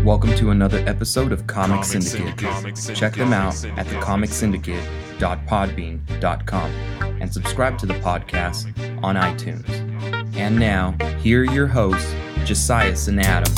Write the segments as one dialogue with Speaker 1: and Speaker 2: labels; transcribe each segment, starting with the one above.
Speaker 1: Welcome to another episode of Comic Syndicate. Check them out at thecomicsyndicate.podbean.com and subscribe to the podcast on iTunes. And now, here are your hosts, Josias and Adam.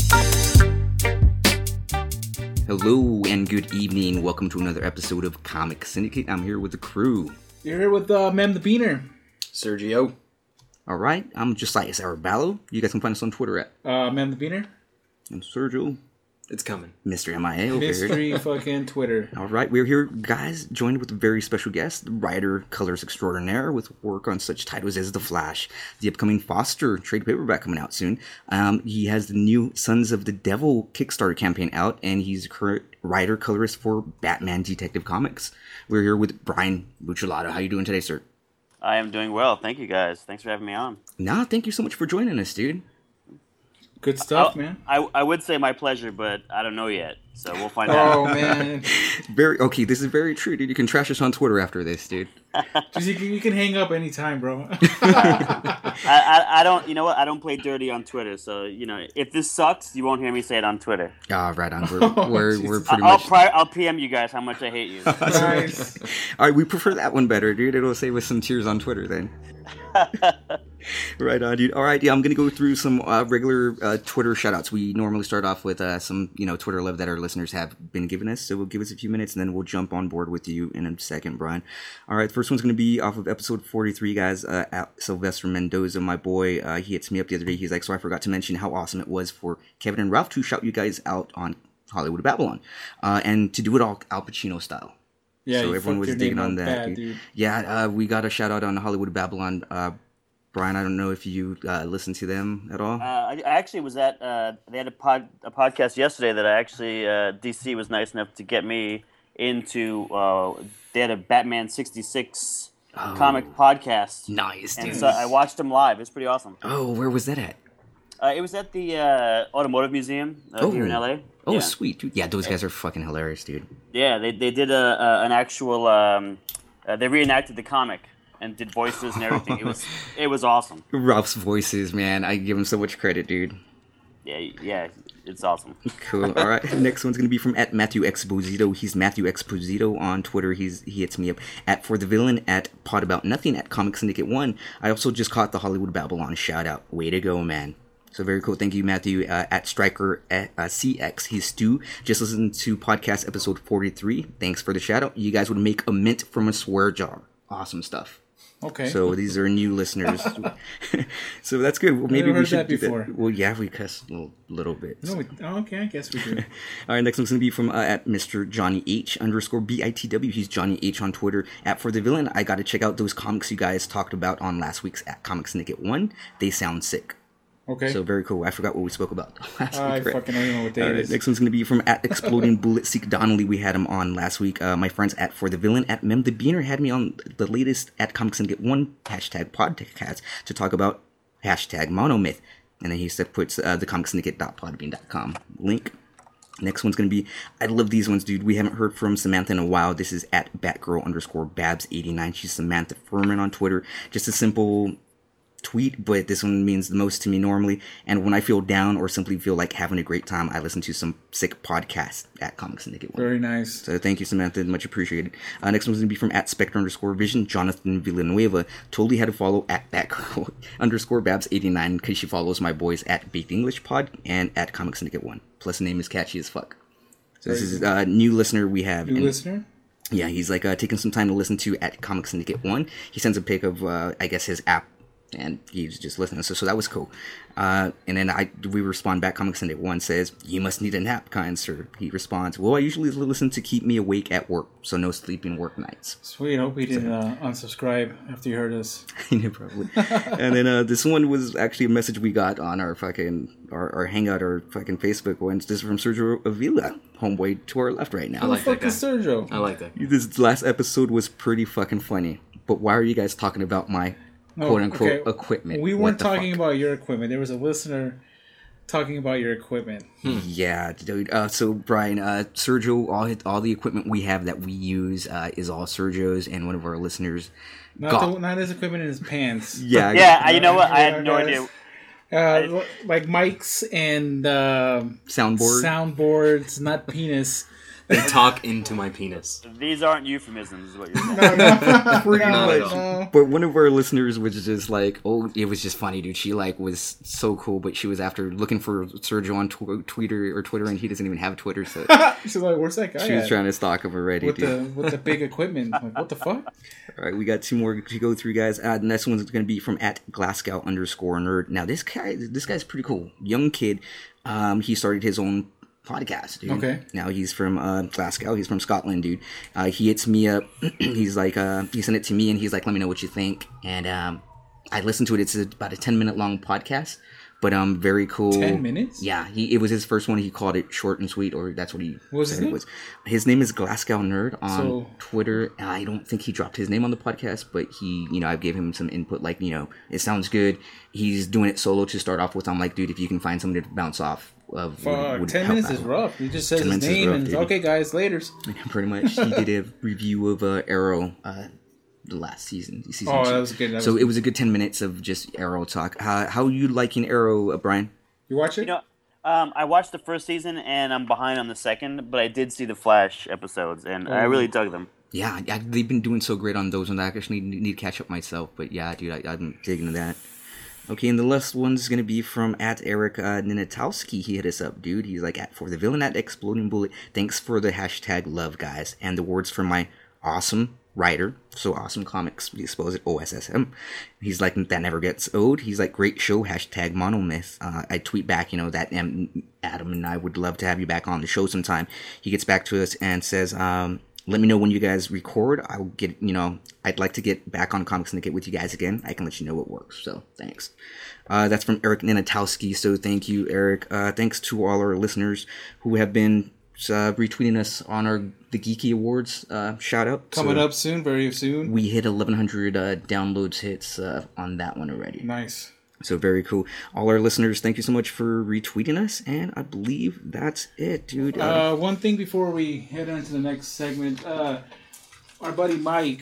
Speaker 2: Hello and good evening. Welcome to another episode of Comic Syndicate. I'm here with the crew.
Speaker 3: You're here with Mem the Beaner.
Speaker 4: Sergio.
Speaker 2: All right, I'm Josias Arabalo. You guys can find us on Twitter at
Speaker 3: Mem the Beaner.
Speaker 2: And Sergio.
Speaker 4: It's coming.
Speaker 2: Mr. MIA over
Speaker 3: Mystery
Speaker 2: here.
Speaker 3: fucking Twitter.
Speaker 2: All right, we're here, guys, joined with a very special guest, writer, colors extraordinaire, with work on such titles as The Flash, the upcoming Foster trade paperback coming out soon. He has the new Sons of the Devil Kickstarter campaign out, and he's a current writer, colorist for Batman Detective Comics. We're here with Brian Buccellato. How you doing today, sir?
Speaker 5: I am doing well. Thank you, guys. Thanks for having me on.
Speaker 2: Nah, thank you so much for joining us, dude.
Speaker 3: Good stuff, man.
Speaker 5: I would say my pleasure, but I don't know yet. So we'll find out.
Speaker 3: Oh, man.
Speaker 2: This is very true, dude. You can trash us on Twitter after this, dude.
Speaker 3: Just, you can hang up anytime, bro.
Speaker 5: I don't, you know what? I don't play dirty on Twitter. So, you know, if this sucks, you won't hear me say it on Twitter.
Speaker 2: Right on. We're pretty much...
Speaker 5: I'll PM you guys how much I hate you.
Speaker 3: Nice.
Speaker 2: All right, we prefer that one better, dude. It'll save us some tears on Twitter then. Right on, dude. All right, yeah, I'm gonna go through some regular Twitter shoutouts. We normally start off with some, Twitter love that our listeners have been giving us. So we'll give us a few minutes, and then we'll jump on board with you in a second, Brian. All right, the first one's gonna be off of episode 43, guys. At Sylvester Mendoza, my boy, he hits me up the other day. He's like, so I forgot to mention how awesome it was for Kevin and Ralph to shout you guys out on Hollywood Babylon, and to do it all Al Pacino style.
Speaker 3: Yeah,
Speaker 2: so everyone was digging on that.
Speaker 3: Bad, dude.
Speaker 2: Yeah, we got a shout out on Hollywood Babylon. Brian, I don't know if you listened to them at all.
Speaker 5: I actually was at, they had a podcast yesterday that I actually, DC was nice enough to get me into, they had a Batman 66 comic podcast.
Speaker 2: Nice, dude.
Speaker 5: And so I watched them live. It was pretty awesome.
Speaker 2: Oh, where was that at?
Speaker 5: It was at the Automotive Museum here in LA.
Speaker 2: Oh,
Speaker 5: yeah.
Speaker 2: Sweet, dude. Yeah, those guys are fucking hilarious, dude.
Speaker 5: Yeah, they did an actual, they reenacted the comic and did voices and everything. It was awesome.
Speaker 2: Ralph's voices, man. I give him so much credit, dude.
Speaker 5: Yeah, it's awesome.
Speaker 2: Cool. All right. Next one's gonna be from at Matthew Exposito. He's Matthew Exposito on Twitter. He hits me up at For the Villain, at Pod About Nothing, at Comic Syndicate 1. I also just caught the Hollywood Babylon shout out. Way to go, man. So very cool. Thank you, Matthew. At Striker at CX. He's Stu. Just listened to podcast episode 43. Thanks for the shout out. You guys would make a mint from a swear jar. Awesome stuff.
Speaker 3: Okay.
Speaker 2: So these are new listeners. So that's good. Well, maybe we should do
Speaker 3: before.
Speaker 2: that. Well, yeah, we cuss a little bit.
Speaker 3: No, okay, I guess we do.
Speaker 2: All right, next one's going to be from at Mr. Johnny H _BITW. He's Johnny H on Twitter. At For the Villain, I got to check out those comics you guys talked about on last week's at Comic Syndicate 1. They sound sick.
Speaker 3: Okay.
Speaker 2: So very cool. I forgot what we spoke about last week.
Speaker 3: I fucking don't know what that is.
Speaker 2: Next one's going to be from at Exploding Bullet Seek Donnelly. We had him on last week. My friends at For the Villain, at Mem the Beaner, had me on the latest at Comic Syndicate 1 hashtag podcast to talk about hashtag monomyth. And then he puts the comicsyndicate.podbean.com link. Next one's going to be, I love these ones, dude. We haven't heard from Samantha in a while. This is at Batgirl _Babs89. She's Samantha Furman on Twitter. Just a simple tweet, but this one means the most to me normally. And when I feel down or simply feel like having a great time, I listen to some sick podcasts at Comic Syndicate 1.
Speaker 3: Very nice.
Speaker 2: So thank you, Samantha. Much appreciated. Next one's going to be from at Spectre _Vision. Jonathan Villanueva totally had to follow at Batgirl _Babs89 because she follows my boys at Baked English Pod and at Comic Syndicate 1. Plus the name is catchy as fuck. So this is a new listener we have.
Speaker 3: Listener? Yeah,
Speaker 2: he's like taking some time to listen to at Comic Syndicate 1. He sends a pic of, I guess, his app. And he's just listening, so that was cool. And then we respond back. Comic Syndicate 1 says, "You must need a nap, kind sir." He responds, "Well, I usually listen to keep me awake at work, so no sleeping work nights."
Speaker 3: Sweet. Hope he didn't unsubscribe after you heard us.
Speaker 2: Yeah, probably. And then this one was actually a message we got on our fucking our Hangout or fucking Facebook one. This is from Sergio Avila, homeboy to our left right now.
Speaker 4: I like that guy.
Speaker 3: Sergio?
Speaker 4: I like that.
Speaker 2: This last episode was pretty fucking funny. But why are you guys talking about my quote-unquote equipment?
Speaker 3: We weren't talking about your equipment. There was a listener talking about your equipment.
Speaker 2: Yeah, dude. So, Brian, Sergio, all the equipment we have that we use is all Sergio's, and one of our listeners
Speaker 3: not his equipment in his pants.
Speaker 2: Yeah.
Speaker 5: Yeah, you know what? I had no idea.
Speaker 3: Like mics and
Speaker 2: Soundboard.
Speaker 3: soundboards, not penis.
Speaker 4: They talk into my penis.
Speaker 5: These aren't euphemisms, is what you're saying.
Speaker 2: Pretty
Speaker 4: Not
Speaker 2: much.
Speaker 4: at all.
Speaker 2: But one of our listeners was just like, oh, it was just funny, dude. She like was so cool, but she was after looking for Sergio on Twitter, and he doesn't even have Twitter, so
Speaker 3: She's like, "Where's that guy?"
Speaker 2: she was
Speaker 3: at?
Speaker 2: trying to stalk him already,
Speaker 3: with
Speaker 2: dude.
Speaker 3: the big equipment. Like, what the fuck?
Speaker 2: All right, we got 2 more to go through, guys. The next one's going to be from @Glasgow_nerd. Now, this guy's pretty cool. Young kid. He started his own podcast, dude.
Speaker 3: Okay.
Speaker 2: Now he's from Glasgow. He's from Scotland, dude. He hits me up. He's like, he sent it to me, and he's like, let me know what you think. And I listened to it. It's about a 10-minute long podcast, but very cool.
Speaker 3: 10 minutes?
Speaker 2: Yeah. It was his first one. He called it short and sweet, or that's what he
Speaker 3: What was
Speaker 2: said
Speaker 3: his name?
Speaker 2: it was. His name is Glasgow Nerd on
Speaker 3: So-
Speaker 2: Twitter. I don't think he dropped his name on the podcast, but he, I gave him some input, like, it sounds good. He's doing it solo to start off with. I'm like, dude, if you can find somebody to bounce off of,
Speaker 3: Fuck, 10
Speaker 2: help
Speaker 3: minutes
Speaker 2: out.
Speaker 3: is rough. He just says
Speaker 2: 10
Speaker 3: his
Speaker 2: minutes is
Speaker 3: name
Speaker 2: rough,
Speaker 3: and
Speaker 2: dude.
Speaker 3: okay, guys, laters.
Speaker 2: Pretty much. He did a review of Arrow the last season.
Speaker 3: Oh,
Speaker 2: two.
Speaker 3: that was good.
Speaker 2: It was a good 10 minutes of just Arrow talk. How you liking Arrow, Brian?
Speaker 3: You watch it?
Speaker 5: I watched the first season and I'm behind on the second, but I did see the Flash episodes and I really dug them.
Speaker 2: Yeah, they've been doing so great on those, and I actually need to catch up myself. But yeah, dude, I'm digging that. Okay, and the last one's going to be from @Eric Ninatowski. He hit us up, dude. He's like, for the villain @Exploding Bullet, thanks for the #love, guys. And the words from my awesome writer, so awesome comics, he spells it OSSM. He's like, that never gets old. He's like, great show, #monomyth. I tweet back, that Adam and I would love to have you back on the show sometime. He gets back to us and says, let me know when you guys record. I'll get, I'd like to get back on Comics and get with you guys again. I can let you know what works. So thanks. That's from Eric Ninatowski. So thank you, Eric. Thanks to all our listeners who have been retweeting us on the Geeky Awards. Shout out.
Speaker 3: Coming up soon, very soon.
Speaker 2: We hit 1,100 downloads hits on that one already.
Speaker 3: Nice.
Speaker 2: So very cool. All our listeners, thank you so much for retweeting us, and I believe that's it, dude.
Speaker 3: One thing before we head on to the next segment, our buddy Mike,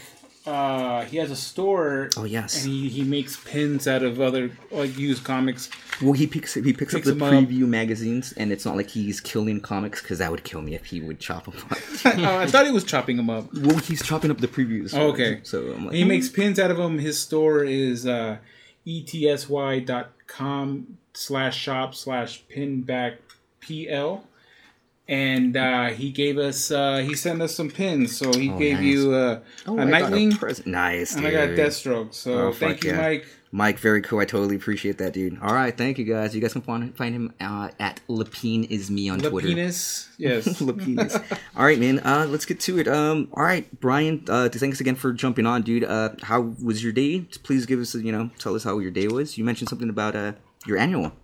Speaker 3: he has a store.
Speaker 2: Oh, yes.
Speaker 3: And he makes pins out of other used comics.
Speaker 2: Well, he picks up the
Speaker 3: them up.
Speaker 2: preview magazines, and it's not like he's killing comics, because that would kill me if he would chop them up.
Speaker 3: I thought he was chopping them up.
Speaker 2: Well, he's chopping up the previews.
Speaker 3: Oh, okay.
Speaker 2: So I'm like,
Speaker 3: He makes pins out of them. His store is etsy.com/shop/pinbackpl. And he sent us some pins. So he gave
Speaker 2: nice.
Speaker 3: you a Nightwing.
Speaker 2: Nice,
Speaker 3: And
Speaker 2: dude.
Speaker 3: I got Deathstroke. So thank you,
Speaker 2: yeah.
Speaker 3: Mike.
Speaker 2: Mike, very cool. I totally appreciate that, dude. All right, thank you, guys. You guys can find him at LapineIsMe on Twitter.
Speaker 3: Lapinus, yes.
Speaker 2: Lapinus. All right, man. Let's get to it. All right, Brian. Thanks again for jumping on, dude. How was your day? Please give us, tell us how your day was. You mentioned something about your annual.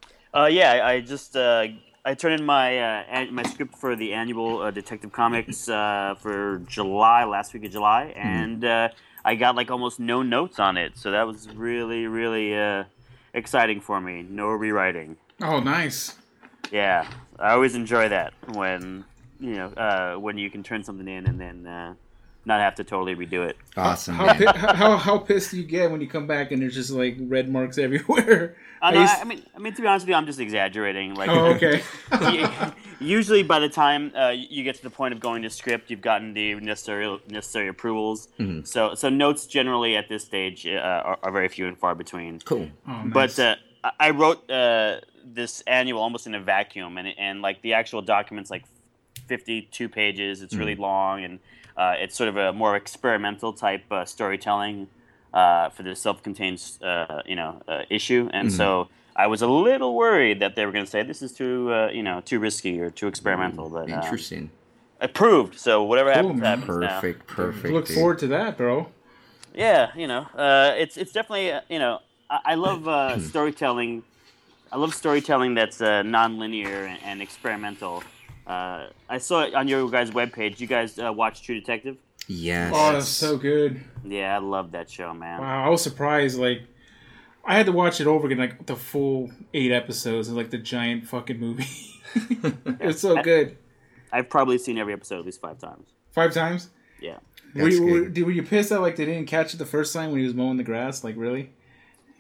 Speaker 5: I just I turned in my script for the annual Detective Comics for July, last week of July, and I got almost no notes on it, so that was really, really exciting for me. No rewriting.
Speaker 3: Oh, nice.
Speaker 5: Yeah, I always enjoy that when when you can turn something in and then not have to totally redo it.
Speaker 2: Awesome.
Speaker 3: How pissed do you get when you come back and there's just red marks everywhere?
Speaker 5: I mean, to be honest with you, I'm just exaggerating.
Speaker 3: Oh, okay.
Speaker 5: Usually, by the time you get to the point of going to script, you've gotten the necessary approvals.
Speaker 2: Mm-hmm.
Speaker 5: So notes generally at this stage are very few and far between.
Speaker 2: Cool.
Speaker 3: Oh, nice.
Speaker 5: But I wrote this annual almost in a vacuum, and the actual document's 52 pages. It's really long, and it's sort of a more experimental type storytelling for the self-contained issue, and so I was a little worried that they were going to say this is too risky or too experimental. But
Speaker 2: Interesting.
Speaker 5: Approved. So whatever
Speaker 3: Cool,
Speaker 5: happens,
Speaker 3: man.
Speaker 5: happens now.
Speaker 2: Perfect.
Speaker 3: Look
Speaker 2: dude.
Speaker 3: forward to that, bro.
Speaker 5: Yeah, it's definitely I love storytelling. I love storytelling that's non-linear and experimental. I saw it on your guys' webpage. You guys watch True Detective?
Speaker 2: Yes.
Speaker 3: Oh, that's so good.
Speaker 5: Yeah, I love that show, man.
Speaker 3: Wow, I was surprised. I had to watch it over again, the full 8 episodes of the giant fucking movie. It's so good.
Speaker 5: I've probably seen every episode at least 5 times.
Speaker 3: 5 times?
Speaker 5: Yeah.
Speaker 3: Were you pissed that they didn't catch it the first time when he was mowing the grass? Really?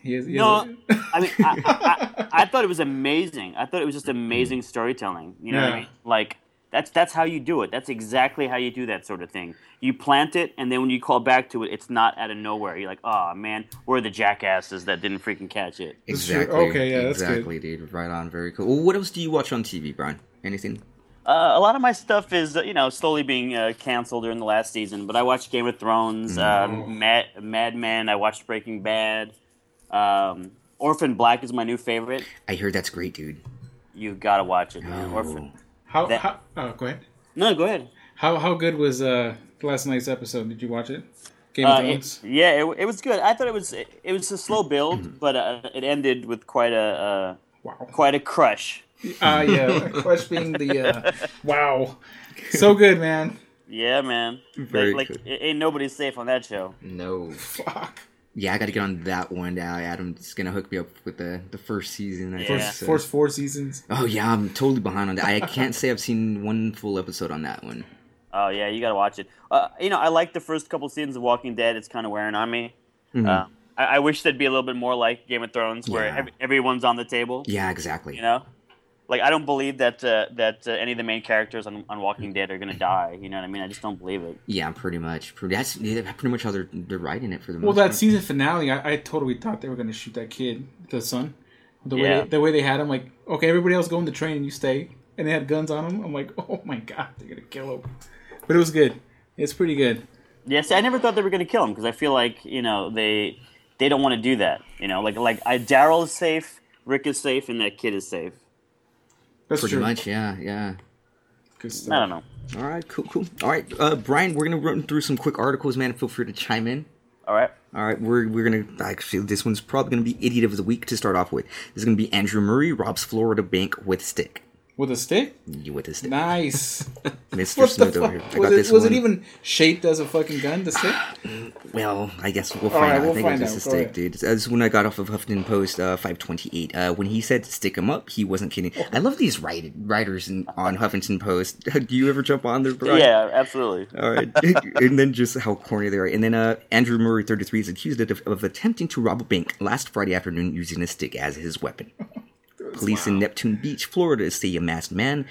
Speaker 5: No, I mean, I thought it was amazing. I thought it was just amazing storytelling. You know what I mean? Like, that's how you do it. That's exactly how you do that sort of thing. You plant it, and then when you call back to it, it's not out of nowhere. You're like, oh, man, we're the jackasses that didn't freaking catch it.
Speaker 2: Exactly.
Speaker 3: Okay, yeah, that's
Speaker 2: exactly,
Speaker 3: good.
Speaker 2: dude. Right on. Very cool. Well, what else do you watch on TV, Brian? Anything?
Speaker 5: A lot of my stuff is, slowly being canceled during the last season. But I watched Game of Thrones, Mad Men. I watched Breaking Bad. Orphan Black is my new favorite.
Speaker 2: I heard that's great, dude.
Speaker 5: You gotta watch it, man.
Speaker 2: Oh.
Speaker 5: Orphan.
Speaker 3: How? Go ahead.
Speaker 5: No, go ahead.
Speaker 3: How good was last night's episode? Did you watch it? Game of Thrones.
Speaker 5: It was good. I thought it was a slow build, but it ended with quite a crush.
Speaker 3: Yeah, crush being the wow, so good, man.
Speaker 5: Yeah, man.
Speaker 2: Very
Speaker 5: like
Speaker 2: good.
Speaker 5: ain't nobody safe on that show.
Speaker 4: No.
Speaker 3: Fuck.
Speaker 2: Yeah, I got to get on that one now. Adam's gonna hook me up with the first season. I
Speaker 5: Yeah.
Speaker 2: guess, so.
Speaker 3: First 4 seasons.
Speaker 2: Oh yeah, I'm totally behind on that. I can't say I've seen one full episode on that one.
Speaker 5: Oh yeah, you gotta watch it. I like the first couple seasons of Walking Dead. It's kind of wearing on me. I wish there'd be a little bit more like Game of Thrones, where
Speaker 2: Yeah.
Speaker 5: everyone's on the table.
Speaker 2: Yeah, exactly.
Speaker 5: You know, like I don't believe that any of the main characters on Walking Dead are gonna die. You know what I mean? I just don't believe it.
Speaker 2: Yeah, pretty much. That's pretty much how they're writing it for the most
Speaker 3: Well, that
Speaker 2: part.
Speaker 3: season finale, I totally thought they were going to shoot that kid, the son. The
Speaker 5: Yeah.
Speaker 3: way they had him, like, okay, everybody else go on the train and you stay, and they had guns on him. I'm like, oh my god, they're gonna kill him. But it was good. It's pretty good.
Speaker 5: Yes, I never thought they were gonna kill him because I feel like they don't want to do that. You know, like Daryl is safe, Rick is safe, and that kid is safe.
Speaker 3: That's
Speaker 2: Pretty
Speaker 3: true.
Speaker 2: much, yeah.
Speaker 3: Good stuff.
Speaker 5: I don't know.
Speaker 2: All right, cool. All right, Brian, we're gonna run through some quick articles, man. Feel free to chime in.
Speaker 5: All right.
Speaker 2: All right, we're gonna actually this one's probably gonna be Idiot of the Week to start off with. This is gonna be Andrew Murray robs Florida bank with stick.
Speaker 3: With a stick?
Speaker 2: With a stick,
Speaker 3: Nice.
Speaker 2: Mr.
Speaker 3: What the
Speaker 2: Smith over
Speaker 3: fuck?
Speaker 2: here.
Speaker 3: Was it even shaped as a fucking gun, the stick?
Speaker 2: Well, I guess we'll
Speaker 3: All
Speaker 2: find
Speaker 3: right,
Speaker 2: out.
Speaker 3: we'll
Speaker 2: I think
Speaker 3: find
Speaker 2: it was just a
Speaker 3: out. Go
Speaker 2: stick,
Speaker 3: ahead.
Speaker 2: dude. That's when I got off of Huffington Post 528. When he said stick him up, he wasn't kidding. I love these writers on Huffington Post. Do you ever jump on there, Brian?
Speaker 5: Yeah, absolutely.
Speaker 2: All right. And then just how corny they are. And then Andrew Murray, 33, is accused of attempting to rob a bank last Friday afternoon using a stick as his weapon. Police in Neptune Beach, Florida, say a masked man.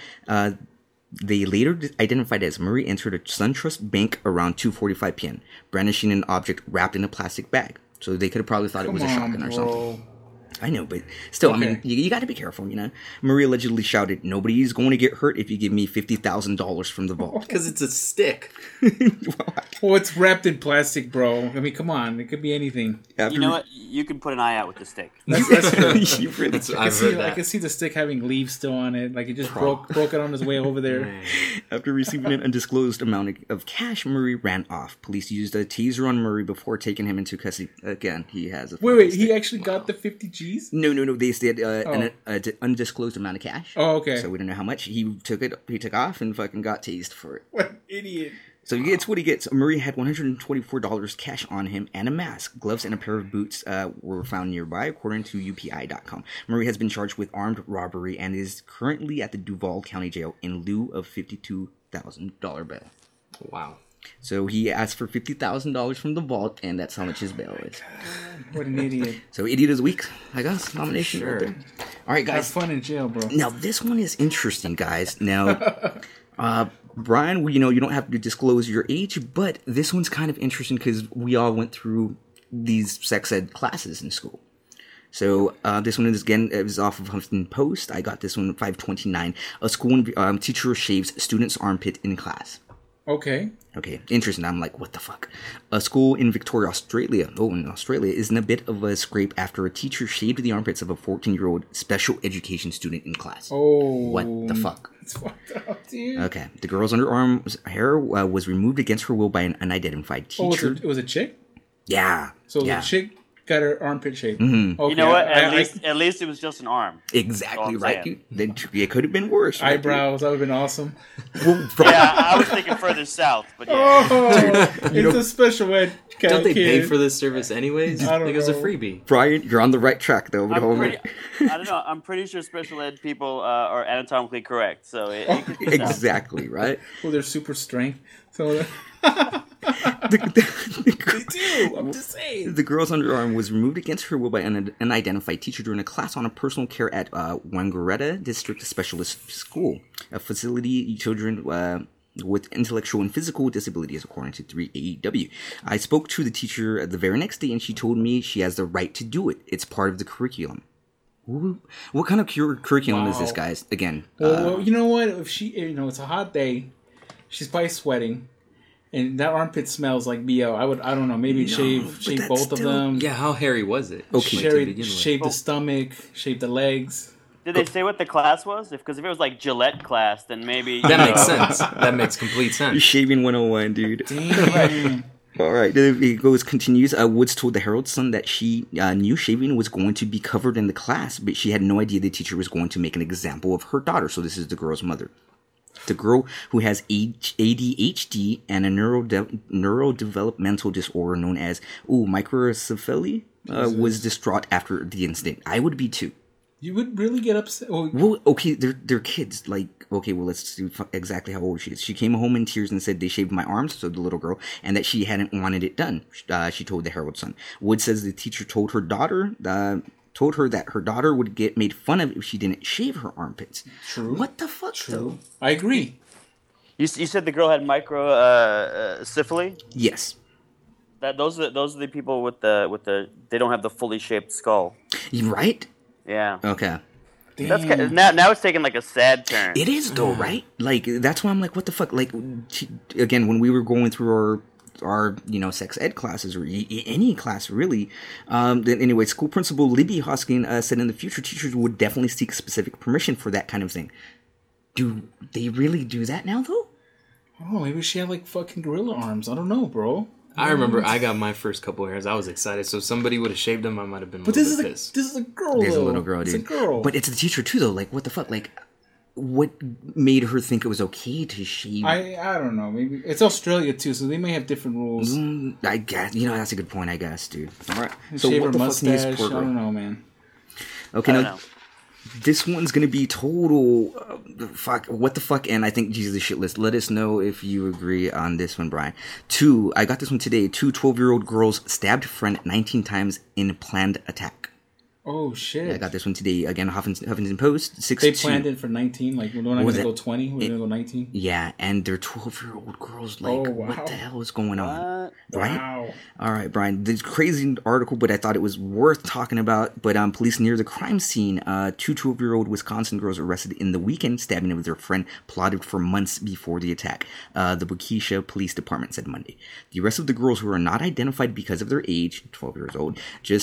Speaker 2: They later identified as Murray entered a SunTrust bank around 2:45 p.m., brandishing an object wrapped in a plastic bag. So they could have probably thought it was a shotgun or something. I know, but still,
Speaker 3: Okay.
Speaker 2: I mean, you got to be careful, you know? Murray allegedly shouted, "Nobody's going to get hurt if you give me $50,000 from the vault."
Speaker 4: Because it's a stick.
Speaker 3: Well, it's wrapped in plastic, bro. I mean, come on. It could be anything.
Speaker 2: After
Speaker 5: You know what? You can put an eye out with the stick.
Speaker 3: That's true.
Speaker 2: you really
Speaker 4: I've heard
Speaker 3: I
Speaker 4: that.
Speaker 3: can see the stick having leaves still on it. Like, it just broke it on his way over there.
Speaker 2: After receiving an undisclosed amount of cash, Murray ran off. Police used a taser on Murray before taking him into custody. Again, he has a
Speaker 3: Wait, he
Speaker 2: stick.
Speaker 3: actually got the 50 G's?
Speaker 2: No. They said an undisclosed amount of cash.
Speaker 3: Oh, okay.
Speaker 2: So we don't know how much. He took off and fucking got tased for it.
Speaker 3: What an idiot.
Speaker 2: So he gets what he gets. Murray had $124 cash on him and a mask. Gloves and a pair of boots were found nearby, according to UPI.com. Murray has been charged with armed robbery and is currently at the Duval County Jail in lieu of $52,000 bail.
Speaker 4: Wow.
Speaker 2: So he asked for $50,000 from the vault, and that's how much his bail is.
Speaker 3: What an idiot.
Speaker 2: So Idiot of the Week, I guess, nomination.
Speaker 4: Sure.
Speaker 2: Right there. All right,
Speaker 3: Have
Speaker 2: guys.
Speaker 3: fun in jail, bro.
Speaker 2: Now, this one is interesting, guys. Now, Brian, you don't have to disclose your age, but this one's kind of interesting because we all went through these sex ed classes in school. So this one is, again, it was off of Huffington Post. I got this one at 529. A school teacher shaves student's armpit in class.
Speaker 3: Okay.
Speaker 2: Okay, interesting. I'm like, what the fuck? A school in Victoria, Australia, is in a bit of a scrape after a teacher shaved the armpits of a 14-year-old special education student in class.
Speaker 3: Oh.
Speaker 2: What the fuck?
Speaker 3: It's fucked up, dude.
Speaker 2: Okay, the girl's underarm hair was removed against her will by an unidentified
Speaker 3: Oh,
Speaker 2: teacher.
Speaker 3: it was a chick?
Speaker 2: Yeah.
Speaker 3: So
Speaker 2: yeah.
Speaker 3: the chick got her armpit shaped.
Speaker 2: Mm-hmm.
Speaker 3: Okay.
Speaker 5: You know what?
Speaker 3: I-
Speaker 5: At least it was just an arm.
Speaker 2: Exactly
Speaker 5: That's all I'm
Speaker 2: right.
Speaker 5: saying.
Speaker 2: Then it could have been worse. right?
Speaker 3: eyebrows. That would have been awesome.
Speaker 2: Well,
Speaker 5: Yeah, I was thinking further south, but yeah.
Speaker 3: Oh, it's a special ed kind
Speaker 4: Don't
Speaker 3: of
Speaker 4: they pay
Speaker 3: kid.
Speaker 4: for this service anyways?
Speaker 3: I don't
Speaker 4: think it was a
Speaker 3: know.
Speaker 4: freebie.
Speaker 2: Brian, you're on the right track though.
Speaker 5: I don't know. I'm pretty sure special ed people are anatomically correct. So it could be south.
Speaker 2: Exactly right.
Speaker 3: Well, they're super strength. So do. I'm just saying.
Speaker 2: The girl's underarm was removed against her will by an unidentified teacher during a class on a personal care at Wangaratta District Specialist School, a facility children with intellectual and physical disabilities, according to 3AEW. I spoke to the teacher the very next day, and she told me she has the right to do it. It's part of the curriculum. What kind of curriculum is this, guys? Again,
Speaker 3: Well, you know what? If she, it's a hot day, she's probably sweating, and that armpit smells like BO. I don't know. Maybe shave
Speaker 2: that's
Speaker 3: both of
Speaker 2: still-
Speaker 3: them.
Speaker 4: Yeah, how hairy was it?
Speaker 2: Okay.
Speaker 4: Like, to begin with?
Speaker 3: Shave the stomach, shave the legs.
Speaker 5: Did they say what the class was? Because if it was like Gillette class, then maybe
Speaker 4: That makes sense. That makes complete sense.
Speaker 2: shaving 101, dude.
Speaker 3: Damn.
Speaker 2: All right, it continues. Woods told the Herald Sun that she knew shaving was going to be covered in the class, but she had no idea the teacher was going to make an example of her daughter. So this is the girl's mother. The girl who has ADHD and a neurodevelopmental disorder known as microcephaly was distraught after the incident. I would be too.
Speaker 3: You would really get upset.
Speaker 2: Well, okay, they're kids. Like, okay, well, let's do exactly how old she is. She came home in tears and said they shaved my arms, so the little girl, and that she hadn't wanted it done. She told the Herald Sun. Wood says the teacher told her that her daughter would get made fun of if she didn't shave her armpits.
Speaker 3: True.
Speaker 2: What the fuck, though?
Speaker 3: I agree.
Speaker 5: You said the girl had microcephaly.
Speaker 2: Yes.
Speaker 5: Those are the people with the they don't have the fully shaped skull.
Speaker 2: Right?
Speaker 5: Yeah.
Speaker 2: Okay.
Speaker 5: That's kind of, now it's taking like a sad turn.
Speaker 2: It is though, right? Like that's why I'm like, what the fuck? Like, again, when we were going through our sex ed classes or any class really. Then anyway, school principal Libby Hoskin said in the future teachers would definitely seek specific permission for that kind of thing. Do they really do that now though?
Speaker 3: Oh, maybe she had like fucking gorilla arms. I don't know, bro.
Speaker 4: I remember I got my first couple hairs. I was excited. So if somebody would have shaved them, I might have been.
Speaker 3: But this is a girl.
Speaker 2: There's
Speaker 3: though.
Speaker 2: a little girl, dude.
Speaker 3: It's a girl.
Speaker 2: But it's the teacher too, though. Like, what the fuck? Like, what made her think it was okay to shave?
Speaker 3: I don't know. Maybe it's Australia too, so they may have different rules.
Speaker 2: I guess that's a good point. I guess, dude. All right.
Speaker 3: Shave her
Speaker 2: what the fuck
Speaker 3: mustache.
Speaker 2: news, poor
Speaker 3: I
Speaker 2: girl?
Speaker 3: don't know, man.
Speaker 2: Okay,
Speaker 5: I don't
Speaker 2: now
Speaker 5: know.
Speaker 2: this one's gonna be total fuck. What the fuck? And I think Jesus shit list. Let us know if you agree on this one, Brian. I got this one today. 2 12-year-old girls stabbed friend 19 times in planned attack.
Speaker 3: Oh shit!
Speaker 2: I got this one today. Again, Huffington Post.
Speaker 3: They planned it for 19. Like we're not
Speaker 2: Was
Speaker 3: gonna
Speaker 2: it-
Speaker 3: go 20. We're gonna go 19.
Speaker 2: Yeah, and they're 12-year-old girls. Like,
Speaker 3: Oh, wow.
Speaker 2: what the hell is going on?
Speaker 5: What?
Speaker 2: Right?
Speaker 3: Wow.
Speaker 2: All right, Brian. This crazy article, but I thought it was worth talking about. But police near the crime scene, 2 12-year-old Wisconsin girls arrested in the weekend stabbing of their friend plotted for months before the attack. The Waukesha Police Department said Monday. The arrest of the girls, who are not identified because of their age, 12 years old,